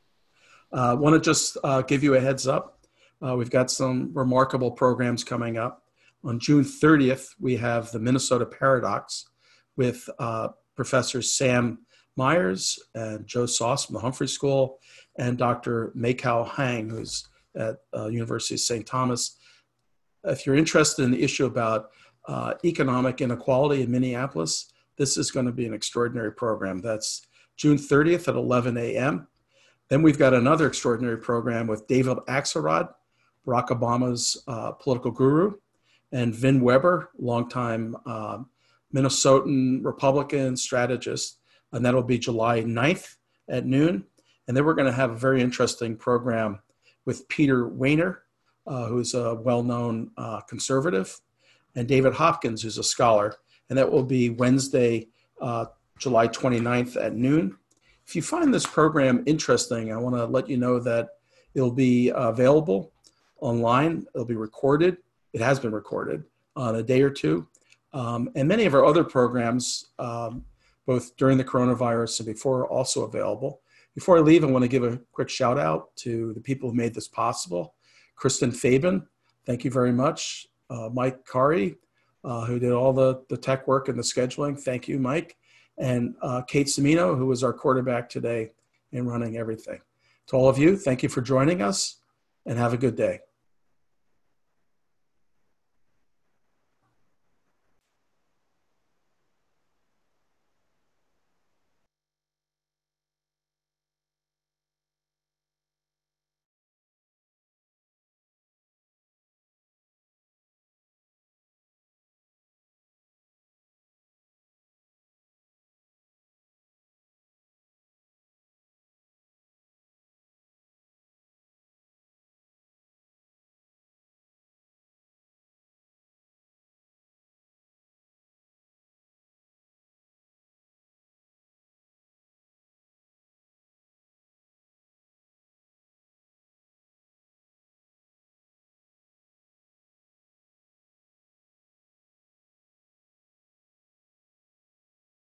A: I uh, want to just uh, give you a heads up. Uh, we've got some remarkable programs coming up. On June thirtieth, we have the Minnesota Paradox with uh, Professors Sam Myers and Joe Sauce from the Humphrey School and Doctor Meikao Hang, who's at uh, University of Saint Thomas. If you're interested in the issue about uh, economic inequality in Minneapolis, this is going to be an extraordinary program. That's June thirtieth at eleven a m Then we've got another extraordinary program with David Axelrod, Barack Obama's uh, political guru, and Vin Weber, longtime uh, Minnesotan Republican strategist. And that'll be July ninth at noon. And then we're going to have a very interesting program with Peter Wehner, uh, who's a well-known uh, conservative, and David Hopkins, who's a scholar. And that will be Wednesday, uh, July twenty-ninth at noon. If you find this program interesting, I want to let you know that it'll be available online. It'll be recorded. It has been recorded on a day or two. Um, and many of our other programs, um, both during the coronavirus and before, are also available. Before I leave, I want to give a quick shout out to the people who made this possible. Kristen Fabian, thank you very much. Uh, Mike Kari, uh, who did all the, the tech work and the scheduling. Thank you, Mike. And uh, Kate Semino, who was our quarterback today in running everything. To all of you, thank you for joining us and have a good day.